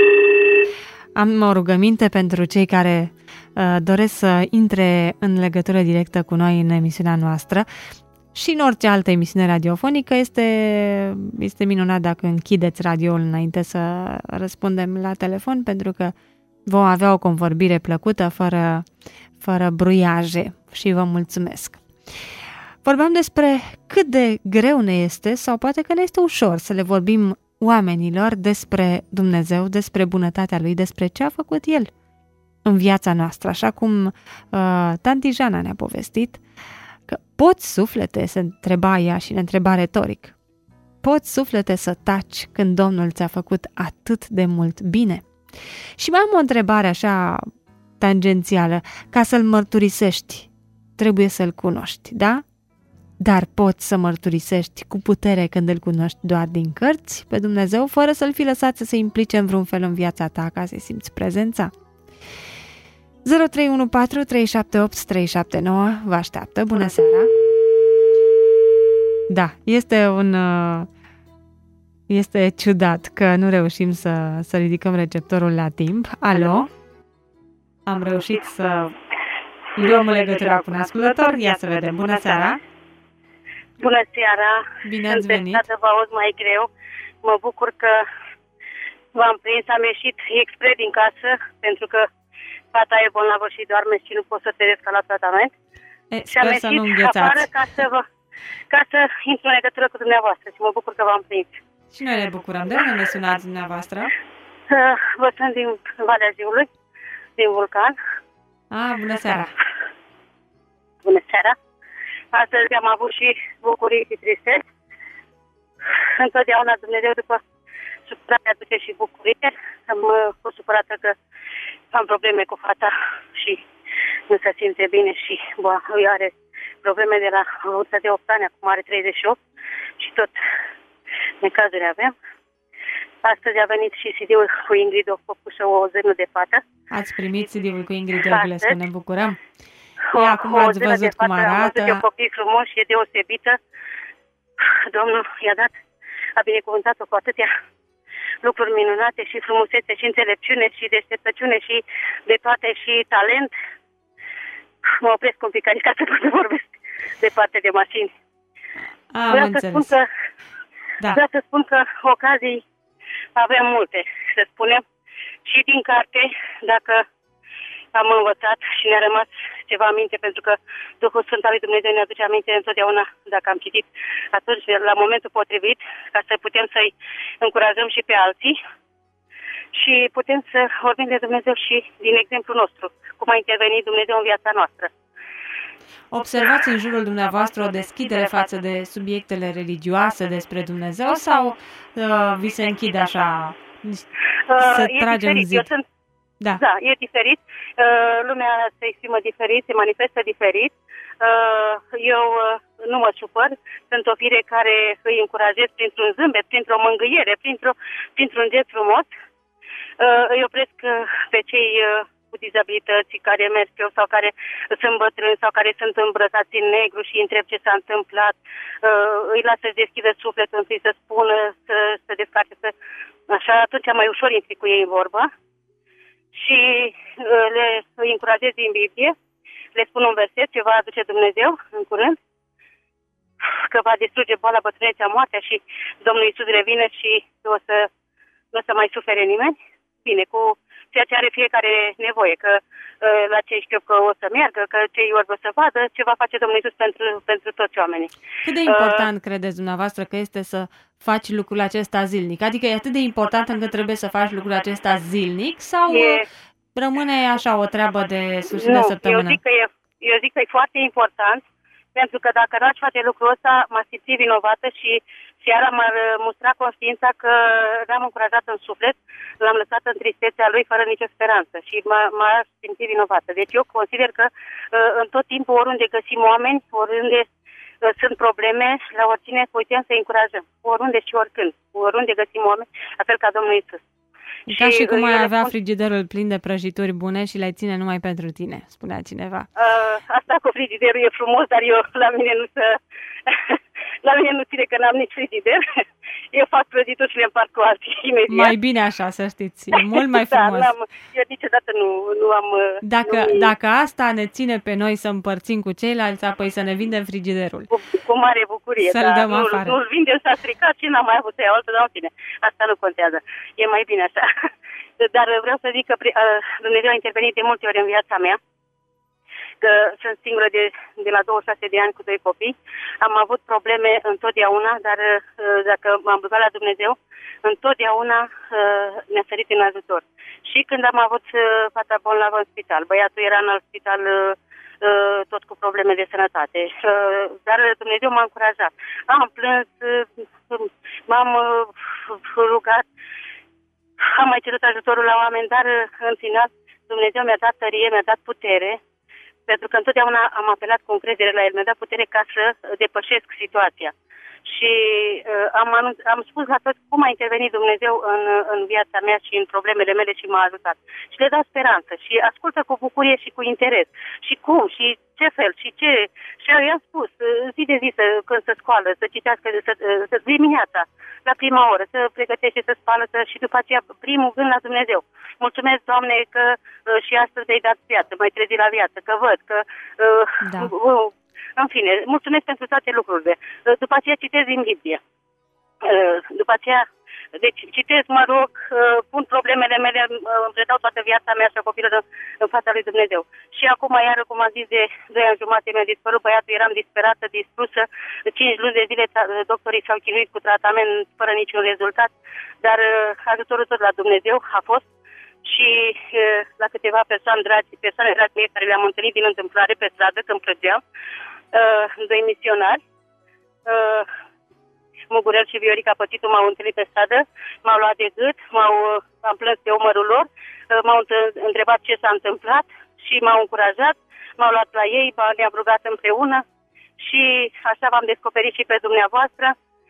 Am o rugăminte pentru cei care uh, doresc să intre în legătură directă cu noi în emisiunea noastră și în orice altă emisiune radiofonică. Este, este minunat dacă închideți radioul înainte să răspundem la telefon, pentru că vom avea o convorbire plăcută, fără, fără bruiaje, și vă mulțumesc. Vorbeam despre cât de greu ne este, sau poate că ne este ușor să le vorbim oamenilor despre Dumnezeu, despre bunătatea Lui, despre ce a făcut El în viața noastră, așa cum uh, tanti Jana ne-a povestit, că poți suflete, se întreba ea și ne întreba retoric, poți suflete să taci când Domnul ți-a făcut atât de mult bine? Și mai am o întrebare așa tangențială, ca să-L mărturisești, trebuie să-L cunoști, da? Dar poți să mărturisești cu putere când îl cunoști doar din cărți pe Dumnezeu, fără să-L fi lăsat să se implice în vreun fel în viața ta, ca să-i simți prezența. zero trei unu patru trei șapte opt trei șapte nouă vă așteaptă. Bună seara! Da, este un... Este ciudat că nu reușim să, să ridicăm receptorul la timp. Alo? Am reușit să luăm legătura cu un ascultător. Ia să vedem. Bună seara! Bună seara! Bine ați venit! Sunt vă aud mai greu. Mă bucur că v-am prins. Am ieșit expres din casă pentru că fata e bolnavă și doarme și nu pot să trăiesc ca la tratament. E, și am sper să nu înghețați. Afară ca să, vă, ca să intru în legătură cu dumneavoastră și mă bucur că v-am prins. Și noi ne bucurăm. De unde ne sunați dumneavoastră? Uh, vă sunt din Valea Jiului, din Vulcan. Ah, bună seara! Bună seara! Astăzi am avut și bucurii și tristeți. Întotdeauna Dumnezeu, după supărare, aduce și bucurie. Am fost supărată că am probleme cu fata și nu se simte bine și bă, are probleme de la vârsta de opt ani, acum are treizeci și opt și tot necazuri avem. Astăzi a venit și C D-ul cu Ingrid, o făcușă, o zână de fată. Ați primit C D-ul cu Ingrid Oglescu, ne bucurăm. O, acum ați văzut cum arată. Am văzut un copil frumos și e deosebită. Domnul i-a dat, a binecuvântat-o cu atâtea lucruri minunate și frumusețe și înțelepciune și deșteptăciune și de toate și talent. Mă opresc un pic, adică să pot să vorbesc de parte de mașini. Am vreau înțeles. să spun că, da. vreau să spun că ocazii avem multe, să spunem, și din carte, dacă am învățat și ne-a rămas ceva aminte, pentru că Duhul Sfânt al lui Dumnezeu ne aduce aminte întotdeauna, dacă am citit atunci, la momentul potrivit, ca să putem să-i încurajăm și pe alții și putem să vorbim de Dumnezeu și din exemplul nostru, cum a intervenit Dumnezeu în viața noastră. Observați în jurul dumneavoastră o deschidere față de subiectele religioase despre Dumnezeu sau uh, vi se închide așa, să uh, tragem diferit. zid? Eu sunt Da. Da, e diferit. Uh, lumea se exprimă diferit, se manifestă diferit. Uh, eu uh, nu mă supăr. Sunt o fire care îi încurajez printr-un zâmbet, printr-o mângâiere, printr-o, printr-un gest frumos. îi opresc pe cei cu dizabilități care merg eu sau care sunt bătrâni sau care sunt îmbrăcați în negru și îi întreb ce s-a întâmplat. Îi las să-și deschidă sufletul întâi, să spună, să se descarce, să... așa, atunci mai ușor intri cu ei în vorbă. Și le îi încurajez din Biblie, le spun un verset ce va aduce Dumnezeu în curând, că va distruge boala, bătrânețea, moartea și Domnul Iisus revine și o să, nu o să mai sufere nimeni. Bine, cu ceea ce are fiecare nevoie, că la cei știu că o să meargă, că cei orbi o să vadă, ce va face Domnul Iisus pentru, pentru toți oamenii. Cât de important uh, credeți dumneavoastră că este să faci lucrul acesta zilnic? Adică e atât de important încât trebuie să faci lucrul acesta zilnic sau e... rămâne așa o treabă de sfârșit de săptămână? Eu zic că e, eu zic că e foarte important, pentru că dacă n-aș face lucrul ăsta, m-aș simți vinovată și seara m-ar mustra conștiința că l-am încurajat în suflet, l-am lăsat în tristețea lui fără nicio speranță și m-aș simți vinovată. Deci eu consider că în tot timpul, oriunde găsim oameni, oriunde sunt probleme, la oricine putem să încurajăm, oriunde și oricând, oriunde găsim oameni, la fel ca Domnul Iisus. Ca și, și cum ai avea spun... frigiderul plin de prăjituri bune și le-ai ține numai pentru tine, spunea cineva. Uh, asta cu frigiderul e frumos, dar eu la mine nu să... la mine nu ține că n-am nici frigider. Eu fac prăjituri și le împart cu alții imediat. Mai bine așa, să știți. E mult mai frumos. Da, eu niciodată nu, nu am... Dacă, nu dacă asta ne ține pe noi să împărțim cu ceilalți, apoi să ne vindem frigiderul. Cu, cu mare bucurie, să-l dar dăm nu, afară. Nu-l vindem, s-a stricat și n-am mai avut să iau altă, dar bine. Asta nu contează. E mai bine așa. Dar vreau să zic că Dumnezeu a intervenit de multe ori în viața mea, că sunt singură de, de la douăzeci și șase de ani cu doi copii. Am avut probleme întotdeauna, dar dacă m-am rugat la Dumnezeu, întotdeauna mi-a sărit în ajutor. Și când am avut fata bolnavă în spital, băiatul era în alt spital tot cu probleme de sănătate, dar Dumnezeu m-a încurajat. Am plâns, m-am rugat, am mai cerut ajutorul la oameni, dar în final Dumnezeu mi-a dat tărie, mi-a dat putere, pentru că întotdeauna am apelat cu încredere la El, mi-a dat putere ca să depășesc situația. Și uh, am, anunț, am spus la toți cum a intervenit Dumnezeu în, în viața mea și în problemele mele și m-a ajutat. Și le dau speranță și ascultă cu bucurie și cu interes. Și cum, și ce fel, și ce... Și eu i-am spus, zi de zi, să, când se scoală, să citească, să, să, dimineața, la prima oră, să pregătește, să spală, să, și după aceea primul gând la Dumnezeu. Mulțumesc, Doamne, că uh, și astăzi ai dat viață, m-ai trezit la viață, că văd, că... Uh, da. uh, În fine, mulțumesc pentru toate lucrurile. După aceea citez din Biblie. După aceea, deci citez, mă rog, pun problemele mele, îmi predau toată viața mea și a copilului în fața lui Dumnezeu. Și acum, iară, cum am zis, de doi ani jumate mi-a dispărut băiatul, eram disperată, distrusă. Cinci luni de zile doctorii s-au chinuit cu tratament fără niciun rezultat, dar ajutorul tot la Dumnezeu a fost. Și la câteva persoane dragi, persoane dragi mie care le-am întâlnit din întâmplare pe stradă când plăgeam, Uh, doi misionari, uh, Mugurel și Viorica Pătitu, m-au întâlnit pe stradă, m-au luat de gât, m-au, am plâns pe umărul lor, uh, m-au întrebat ce s-a întâmplat și m-au încurajat, m-au luat la ei, ne-am rugat împreună și așa v-am descoperit și pe dumneavoastră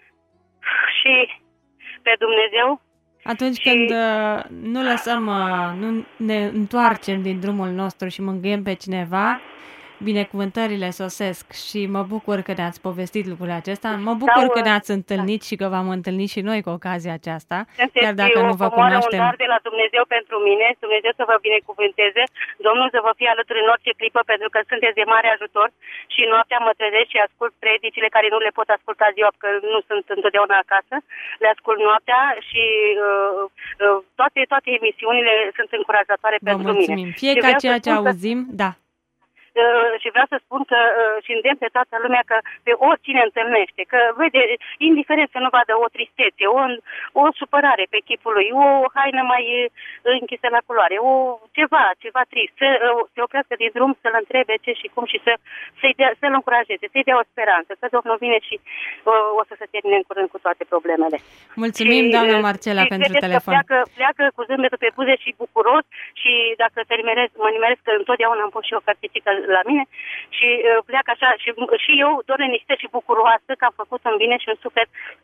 și pe Dumnezeu. Atunci și... când uh, nu lăsăm, uh, nu ne întoarcem din drumul nostru și mângâiem pe cineva, binecuvântările sosesc și mă bucur că ne-ați povestit lucrurile acesta. Mă bucur Sau, că ne-ați întâlnit da. și că v-am întâlnit și noi cu ocazia aceasta, Sunteți chiar dacă nu vă cunoaștem. Un dar de la Dumnezeu pentru mine, Dumnezeu să vă binecuvânteze, Domnul să vă fie alături în orice clipă, pentru că sunteți de mare ajutor și noaptea mă trezesc și ascult predicile care nu le pot asculta ziua, că nu sunt întotdeauna acasă, le ascult noaptea și uh, uh, toate, toate emisiunile sunt încurajatoare vă pentru mulțumim. mine. Fie ca ceea ce auzim, că... da. Uh, și vreau să spun că uh, și îndemn pe toată lumea că pe oricine întâlnește, că vede, indiferent să nu vadă o tristețe, o, o supărare pe chipul lui, o haină mai uh, închisă la culoare, o ceva, ceva trist, să uh, se oprească din drum, să-l întrebe ce și cum și să, să-i dea, să-l încurajeze, să-i dea o speranță, că Domnul vine și uh, o să se termine în curând cu toate problemele. Mulțumim, și, doamna Marcela, și pentru telefon. Pleacă, pleacă cu zâmbetul pe buze și bucuros și dacă se nimeresc, mă nimeresc că întotdeauna am pus și o carticică la mine și uh, pleacă așa și, și eu doar liniște și bucuroasă că am făcut un bine și un suflet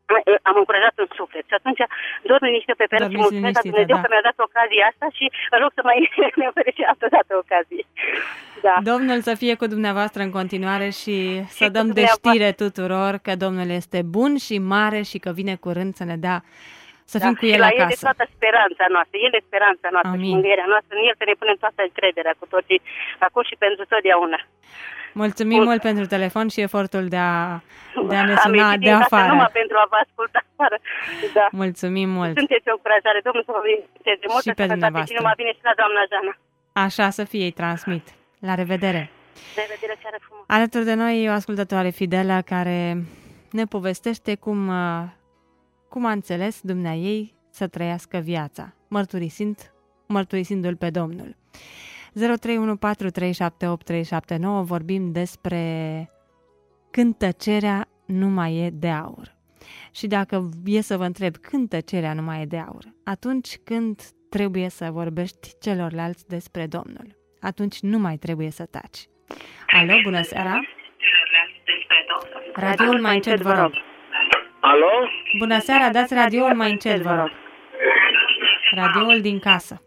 am încurajat în suflet. Și atunci dorm liniște pe pereți și mulțumesc la Dumnezeu da. că mi-a dat ocazia asta și rog să mai ne ofere și altă dată ocazie. Da. Domnul să fie cu dumneavoastră în continuare și, și să dăm de știre tuturor că Domnul este bun și mare și că vine curând să ne dea să fim da, cu El la acasă. El e toată speranța noastră, El e speranța noastră Amin. și mângâierea noastră, în El să ne punem toată încrederea cu toții, acum și pentru totdeauna. Mulțumim Mult. mult pentru telefon și efortul de a, de a ne suna Am de afară. Numai pentru a vă asculta afară. Da. Mulțumim mult. Sunteți o încurajare, Domnul să vă binecuvânteze mult. Și pe dumneavoastră. Și numai bine și la doamna Jana. Așa să fie, îi transmit. La revedere. La revedere, seară frumoasă. Alături de noi e o ascultătoare fidelă care ne povestește cum, cum a înțeles dumneaei să trăiască viața, mărturisind, mărturisindu-l pe Domnul. zero trei unu patru trei șapte opt trei șapte nouă vorbim despre când tăcerea nu mai e de aur. Și dacă e să vă întreb când tăcerea nu mai e de aur, atunci când trebuie să vorbești celorlalți despre Domnul. Atunci nu mai trebuie să taci. Alo, bună seara! Radioul mai încet, vă rog. Alo? Bună seara, dați radioul mai încet, vă rog. Radioul din casă.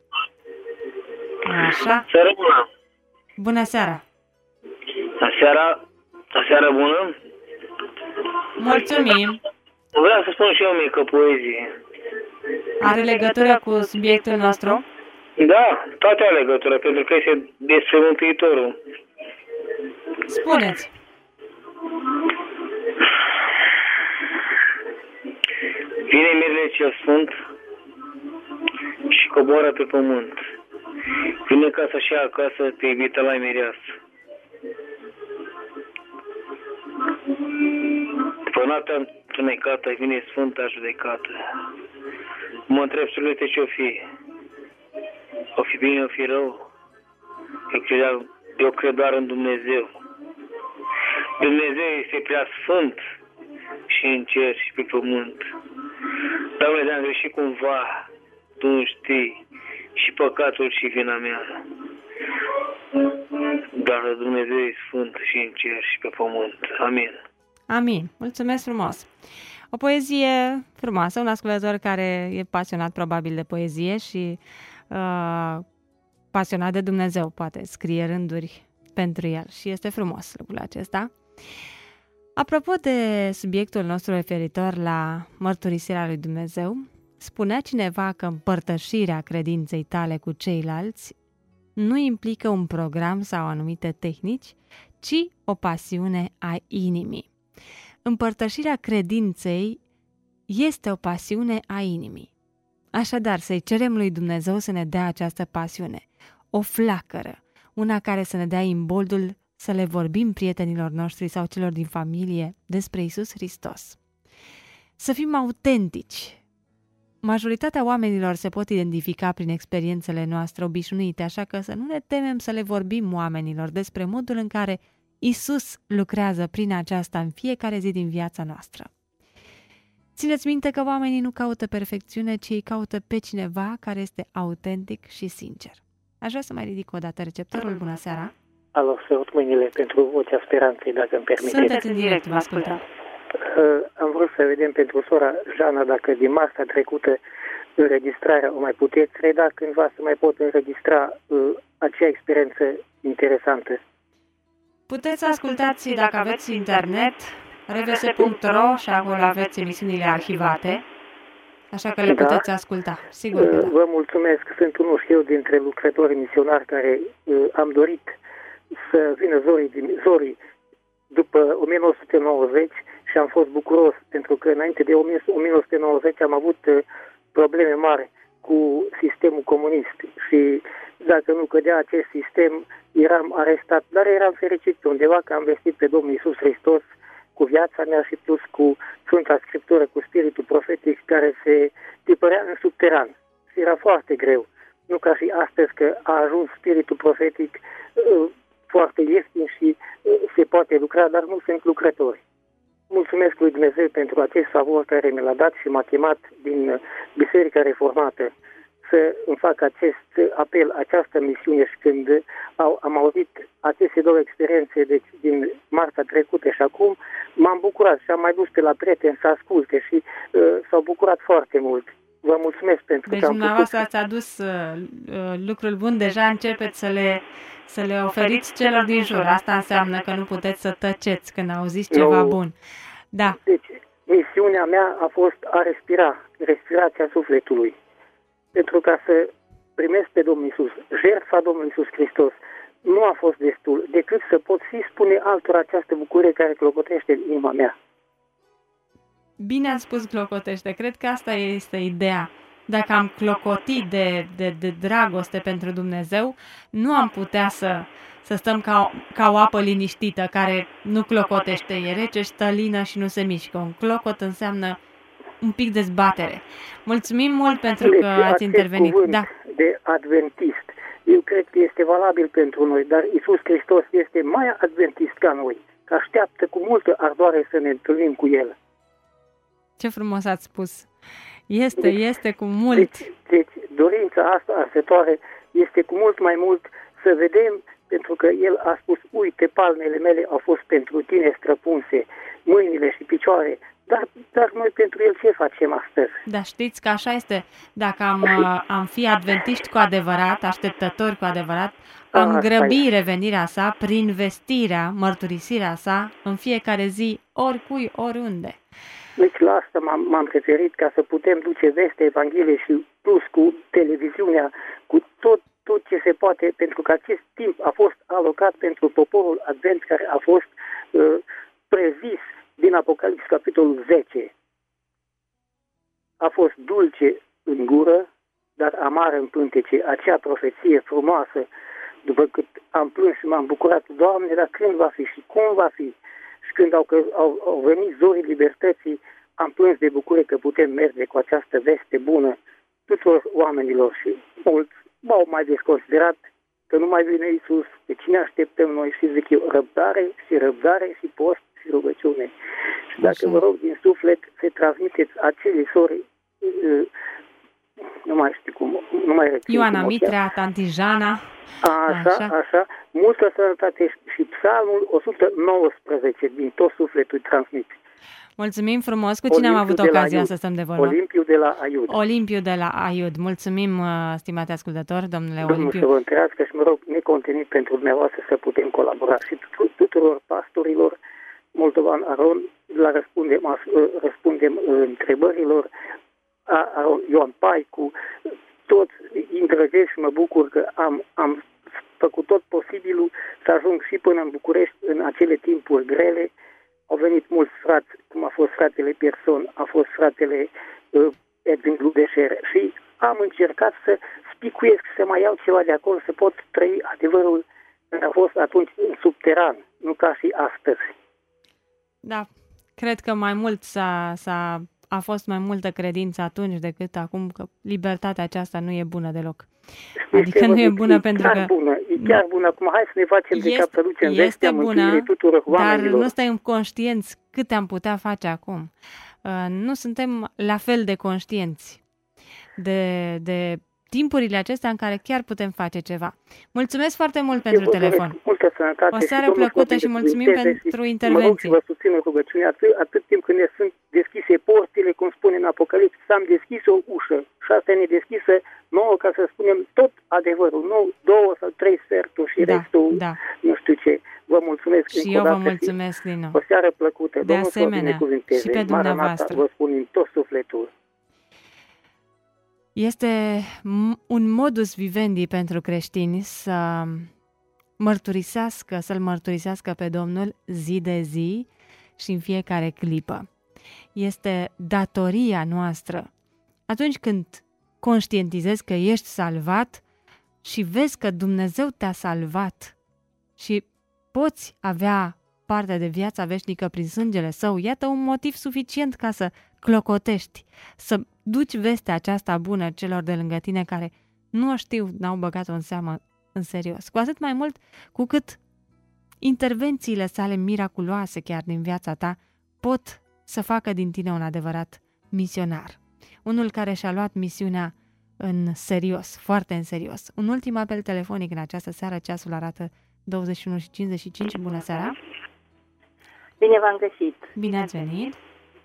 Așa. Seară bună. Bună seara. Seara, seară bună. Mulțumim. Vreau să spun și eu o mică poezie. Are legătură cu subiectul nostru? Da, toate au legătură, pentru că este despre Mântuitorul. Spuneți. Vine mirele cel sfânt și coboară pe pământ. Vine ca să-și ia acasă pe iubita la mireasă. După noaptea întunecată vine Sfânta Judecată. Mă întreb suflete ce-o fi. O fi bine, o fi rău. Eu cred, eu cred doar în Dumnezeu. Dumnezeu este prea sfânt și în cer și pe pământ. Doamne, de-am greșit cumva, Tu nu știi și păcatul și vina mea. Dar Dumnezeu e sfânt și în cer și pe pământ. Amin. Amin. Mulțumesc frumos. O poezie frumoasă, un ascultător care e pasionat probabil de poezie și uh, pasionat de Dumnezeu, poate scrie rânduri pentru el și este frumos lucrul acesta. Apropo de subiectul nostru referitor la mărturisirea lui Dumnezeu, spunea cineva că împărtășirea credinței tale cu ceilalți nu implică un program sau anumite tehnici, ci o pasiune a inimii. Împărtășirea credinței este o pasiune a inimii. Așadar, să-i cerem lui Dumnezeu să ne dea această pasiune, o flacără, una care să ne dea imboldul să le vorbim prietenilor noștri sau celor din familie despre Iisus Hristos. Să fim autentici. Majoritatea oamenilor se pot identifica prin experiențele noastre obișnuite, așa că să nu ne temem să le vorbim oamenilor despre modul în care Iisus lucrează prin aceasta în fiecare zi din viața noastră. Țineți minte că oamenii nu caută perfecțiune, ci îi caută pe cineva care este autentic și sincer. Aș vrea să mai ridic o dată receptorul. Bună seara! Alo, sărut mâinile pentru vocea speranței, dacă îmi permiteți. Sunteți în direct, vă ascultăm. Uh, am vrut să vedem pentru sora Jana dacă din marța trecută înregistrarea o mai puteți reda cândva să mai pot înregistra uh, acea experiență interesantă. Puteți ascultați dacă aveți internet, revs punct ro și acolo aveți emisiunile arhivate, așa că le puteți da. asculta. Sigur că da. Vă mulțumesc, sunt unul și eu dintre lucrătorii misionari care uh, am dorit să vină zorii, din, zorii după o mie nouă sute nouăzeci și am fost bucuros pentru că înainte de o mie nouă sute nouăzeci am avut uh, probleme mari cu sistemul comunist și dacă nu cădea acest sistem eram arestat, dar eram fericit undeva că am vestit pe Domnul Iisus Hristos cu viața mea și plus cu Sfânta Scriptură, cu spiritul profetic care se tipărea în subteran și era foarte greu. Nu ca și astăzi că a ajuns spiritul profetic uh, foarte ieftin și uh, se poate lucra, dar nu sunt lucrători. Mulțumesc lui Dumnezeu pentru acest favor care mi l-a dat și m-a chemat din Biserica Reformată să îmi fac acest apel, această misiune și când au, am auzit aceste două experiențe deci, din marța trecută și acum, m-am bucurat și am mai dus pe la prieteni să asculte și uh, s-au bucurat foarte mult. Vă mulțumesc pentru deci că am dumneavoastră putut... ați adus uh, lucruri bune, deja începeți să le, să le oferiți celor din jur. Asta înseamnă că nu puteți să tăceți când auziți ceva nu. bun. Da. Deci, misiunea mea a fost a respira, respirația sufletului. Pentru ca să primesc pe Domnul Iisus, jertfa Domnului Iisus Hristos, nu a fost destul decât să pot fi spune altora această bucurie care clocotește în inima mea. Bine ați spus clocotește. Cred că asta este ideea. Dacă am clocotit de, de, de dragoste pentru Dumnezeu, nu am putea să, să stăm ca, ca o apă liniștită care nu clocotește, e rece, stălină și nu se mișcă. Un clocot înseamnă un pic de zbatere. Mulțumim mult pentru deci, că ați intervenit. Da. De adventist, eu cred că este valabil pentru noi, dar Iisus Hristos este mai adventist ca noi, că așteaptă cu multă ardoare să ne întâlnim cu El. Ce frumos ați spus! Este, deci, este cu mult. Deci, deci dorința asta arsătoare este cu mult mai mult să vedem, pentru că El a spus, uite, palmele mele au fost pentru tine străpunse, mâinile și picioare, dar, dar noi pentru El ce facem astăzi? Da, știți că așa este. Dacă am, am fi adventiști cu adevărat, așteptători cu adevărat, am grăbi revenirea sa prin vestirea, mărturisirea sa în fiecare zi, oricui, oriunde. Deci la asta m-am, m-am referit, ca să putem duce vestea Evangheliei și plus cu televiziunea, cu tot, tot ce se poate, pentru că acest timp a fost alocat pentru poporul Advent, care a fost uh, prezis din Apocalips, capitolul zece. A fost dulce în gură, dar amară în pântece, acea profeție frumoasă, după cât am plâns și m-am bucurat, Doamne, dar când va fi și cum va fi? Și când au, au, au venit zorii libertății, am plâns de bucurie că putem merge cu această veste bună tuturor oamenilor și mulți m-au mai desconsiderat că nu mai vine Iisus, pe cine așteptăm noi și zic eu, răbdare și răbdare și post și rugăciune. Și dacă vă rog din suflet să transmiteți acele sori, nu mai știu cum, nu mai rețin. Ioana Mitrea, Tanti Jana. Așa, așa, așa, multă sănătate și psalmul o sută nouăsprezece din tot sufletul transmit. Mulțumim frumos. Cu cine Olimpiu am avut ocazia să stăm de vorbă? Olimpiu de la Aiud. Olimpiu de la Aiud. Mulțumim, stimate ascultători, domnule Domnul Olimpiu. Să vă întrească și mă rog necontenit pentru dumneavoastră să putem colabora și tuturor pastorilor Moldovan Aron, la răspundem, răspundem întrebărilor, Aron Ioan Paicu, toți îndrăgesc și mă bucur că am, am făcut tot posibilul să ajung și până în București în acele timpuri grele. Au venit mulți frați, cum a fost fratele Pierson, a fost fratele uh, Edwin Gludeșer și am încercat să spicuiesc, să mai iau ceva de acolo, să pot trăi adevărul care a fost atunci în subteran, nu ca și astăzi. Da, cred că mai mult s-a, s-a, a fost mai multă credință atunci decât acum, că libertatea aceasta nu e bună deloc. Adică este, nu e bună e pentru că... Bună, e chiar bună. Acum hai să ne facem este, de cap să ducem vestea mântuirii tuturor oamenilor. Dar nu suntem conștienți câte am putea face acum. Uh, nu suntem la fel de conștienți de, de timpurile acestea în care chiar putem face ceva. Mulțumesc foarte mult pentru telefon. Multă sănătate. O seară plăcută și mulțumim pentru intervenție. Mă rog și vă susțin în rugăciune atât, atât timp când ne sunt deschise porțile, cum spune în Apocalips, s-am deschis o ușă și asta ne deschisă nouă ca să spunem tot adevărul, nu două sau trei sferturi și da, restul da. nu știu ce. Vă mulțumesc și încă eu vă mulțumesc din nou. O seară plăcută. De Domnul asemenea, și pe dumneavoastră. Vă spun în tot sufletul. Este un modus vivendi pentru creștini să mărturisească, să-L mărturisească pe Domnul zi de zi și în fiecare clipă. Este datoria noastră. Atunci când conștientizezi că ești salvat și vezi că Dumnezeu te-a salvat și poți avea parte de viața veșnică prin sângele Său, iată un motiv suficient ca să clocotești, să duci vestea aceasta bună celor de lângă tine care nu o știu, n-au băgat-o în seamă în serios. Cu atât mai mult cu cât intervențiile sale miraculoase chiar din viața ta pot să facă din tine un adevărat misionar. Unul care și-a luat misiunea în serios, foarte în serios. Un ultim apel telefonic în această seară, ceasul arată douăzeci și unu și cincizeci și cinci. Bună seara! Bine v-am găsit! Bine ați venit!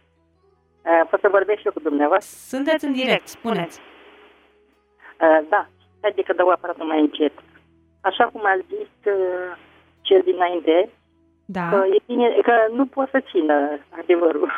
Uh, pot să vorbesc și eu cu dumneavoastră? Sunteți în direct, spuneți! Uh, da, haide că dau aparatul mai încet. Așa cum a zis uh, cel dinainte, da. că, e bine, că nu pot să țină adevărul.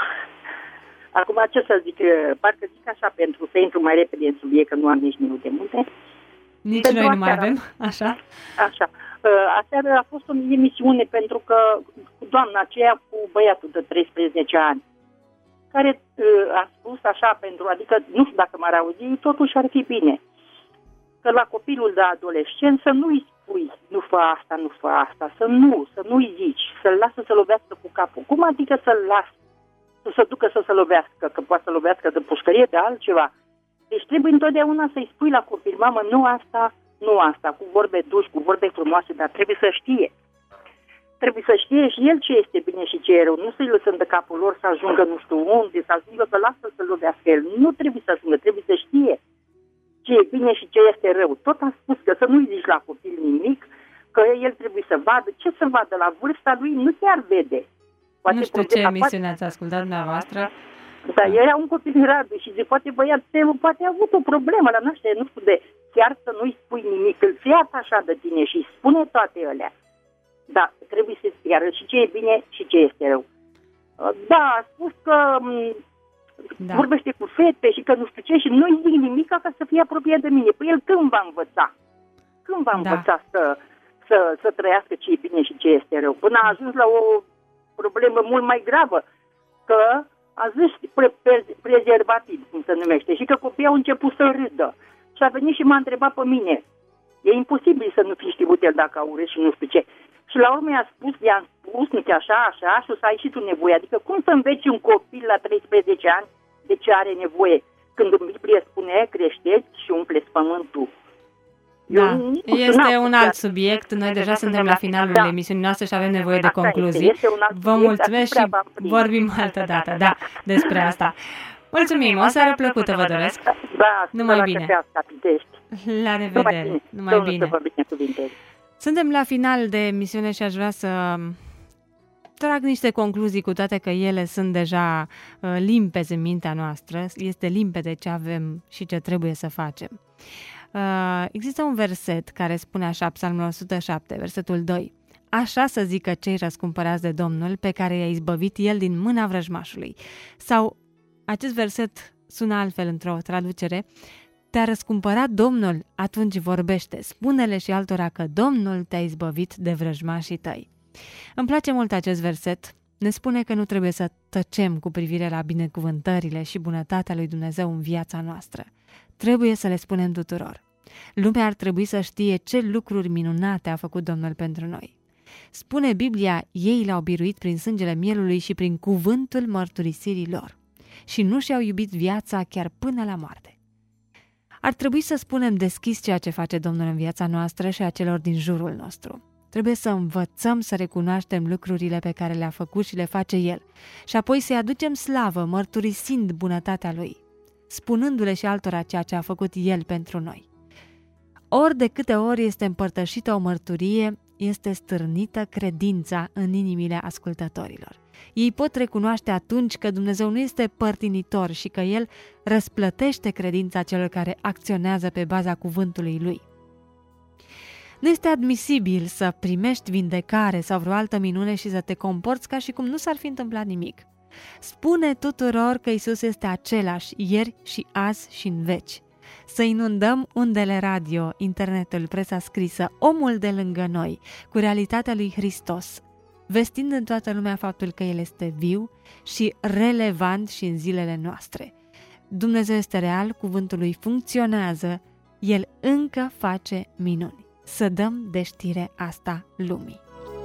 Acum, ce să zic, parcă zic așa, pentru să intru mai repede în subiect, că nu am nici minute multe. Nici pentru noi nu mai avem, așa? Așa. Aseară a fost o emisiune pentru că cu doamna aceea, cu băiatul de treisprezece ani, care a spus așa, pentru, adică nu știu dacă m-ar auzi, totuși ar fi bine. Că la copilul de adolescent să nu-i spui, nu fă asta, nu fă asta, să nu, să nu-i zici, să-l lasă să lovească cu capul. Cum adică să-l lasă? Să se ducă să se lovească, că poate să lovească de pușcărie, de altceva. Deci trebuie întotdeauna să-i spui la copil, mamă, nu asta, nu asta, cu vorbe dulci, cu vorbe frumoase, dar trebuie să știe. Trebuie să știe și el ce este bine și ce e rău. Nu să-i lăsăm de capul lor să ajungă nu știu unde, să ajungă că lasă să lovească el. Nu trebuie să ajungă, trebuie să știe ce e bine și ce este rău. Tot a spus că să nu-i zici la copil nimic, că el trebuie să vadă. Ce să vadă? La vârsta lui nu chiar vede. Poate nu știu ce emisiune ați ascultat dumneavoastră. Da, era un copil Radu și zice, poate băiatul poate a avut o problemă la naștere, nu știu de, chiar să nu-i spui nimic, îl ți-a așa de tine și spune toate alea. Da, trebuie să-ți arăți și ce e bine și ce este rău. Da, a spus că da. vorbește cu fete și că nu știu ce și nu-i zic nimic ca să fie apropiat de mine. Păi el când va învăța? Când va da. învăța să, să, să trăiască ce e bine și ce este rău? Până a ajuns la o problemă mult mai gravă, că a zis pre- pre- prezervativ, cum se numește, și că copiii au început să râdă. Și a venit și m-a întrebat pe mine. E imposibil să nu fi știut el dacă a urât și nu știu ce. Și la urmă i-a spus, i-am spus, nu că așa, așa, și o să ai și tu nevoie. Adică cum să înveți un copil la treisprezece ani de ce are nevoie? Când în Biblie spune, creșteți și umpleți pământul. Da, este un alt subiect. Noi deja suntem la finalul da. emisiunii noastre și avem nevoie de concluzii. Vă mulțumesc și vorbim altă dată, da, despre asta. Mulțumim, o seară plăcută vă doresc. Da, numai bine. La revedere, numai bine. Suntem la final de emisiune și aș vrea să trag niște concluzii, cu toate că ele sunt deja uh, limpezi în mintea noastră. Este limpede ce avem și ce trebuie să facem. Uh, există un verset care spune așa, Psalmul o sută șapte, versetul doi. Așa să zică cei răscumpărați de Domnul, pe care i-a izbăvit El din mâna vrăjmașului. Sau acest verset sună altfel într-o traducere. Te-a răscumpărat Domnul, atunci vorbește. Spune-le și altora că Domnul te-a izbăvit de vrăjmașii tăi. Îmi place mult acest verset. Ne spune că nu trebuie să tăcem cu privire la binecuvântările și bunătatea lui Dumnezeu în viața noastră. Trebuie să le spunem tuturor. Lumea ar trebui să știe ce lucruri minunate a făcut Domnul pentru noi. Spune Biblia, ei l-au biruit prin sângele mielului și prin cuvântul mărturisirii lor. Și nu și-au iubit viața chiar până la moarte. Ar trebui să spunem deschis ceea ce face Domnul în viața noastră și a celor din jurul nostru. Trebuie să învățăm să recunoaștem lucrurile pe care le-a făcut și le face El și apoi să-i aducem slavă, mărturisind bunătatea Lui, spunându-le și altora ceea ce a făcut El pentru noi. Ori de câte ori este împărtășită o mărturie, este stârnită credința în inimile ascultătorilor. Ei pot recunoaște atunci că Dumnezeu nu este părtinitor și că El răsplătește credința celor care acționează pe baza cuvântului Lui. Nu este admisibil să primești vindecare sau vreo altă minune și să te comporți ca și cum nu s-ar fi întâmplat nimic. Spune tuturor că Iisus este același ieri și azi și în veci. Să inundăm undele radio, internetul, presa scrisă, omul de lângă noi, cu realitatea lui Hristos, vestind în toată lumea faptul că El este viu și relevant și în zilele noastre. Dumnezeu este real, cuvântul Lui funcționează, El încă face minuni. Să dăm de știre asta lumii.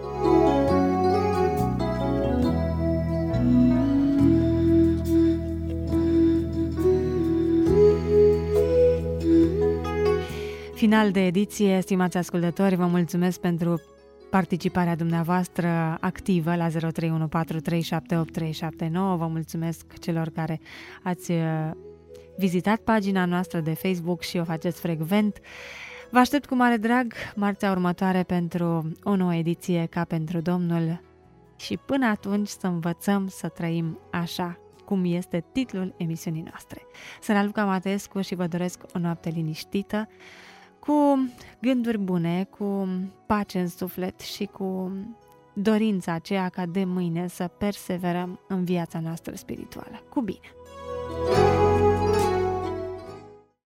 Final de ediție, stimați ascultători, vă mulțumesc pentru participarea dumneavoastră activă la zero trei unu patru trei șapte opt trei șapte nouă. Vă mulțumesc celor care ați vizitat pagina noastră de Facebook și o faceți frecvent. Vă aștept cu mare drag marțea următoare pentru o nouă ediție Ca pentru Domnul și până atunci să învățăm să trăim așa cum este titlul emisiunii noastre. Sunt Raluca Mateescu și vă doresc o noapte liniștită, cu gânduri bune, cu pace în suflet și cu dorința aceea ca de mâine să perseverăm în viața noastră spirituală. Cu bine!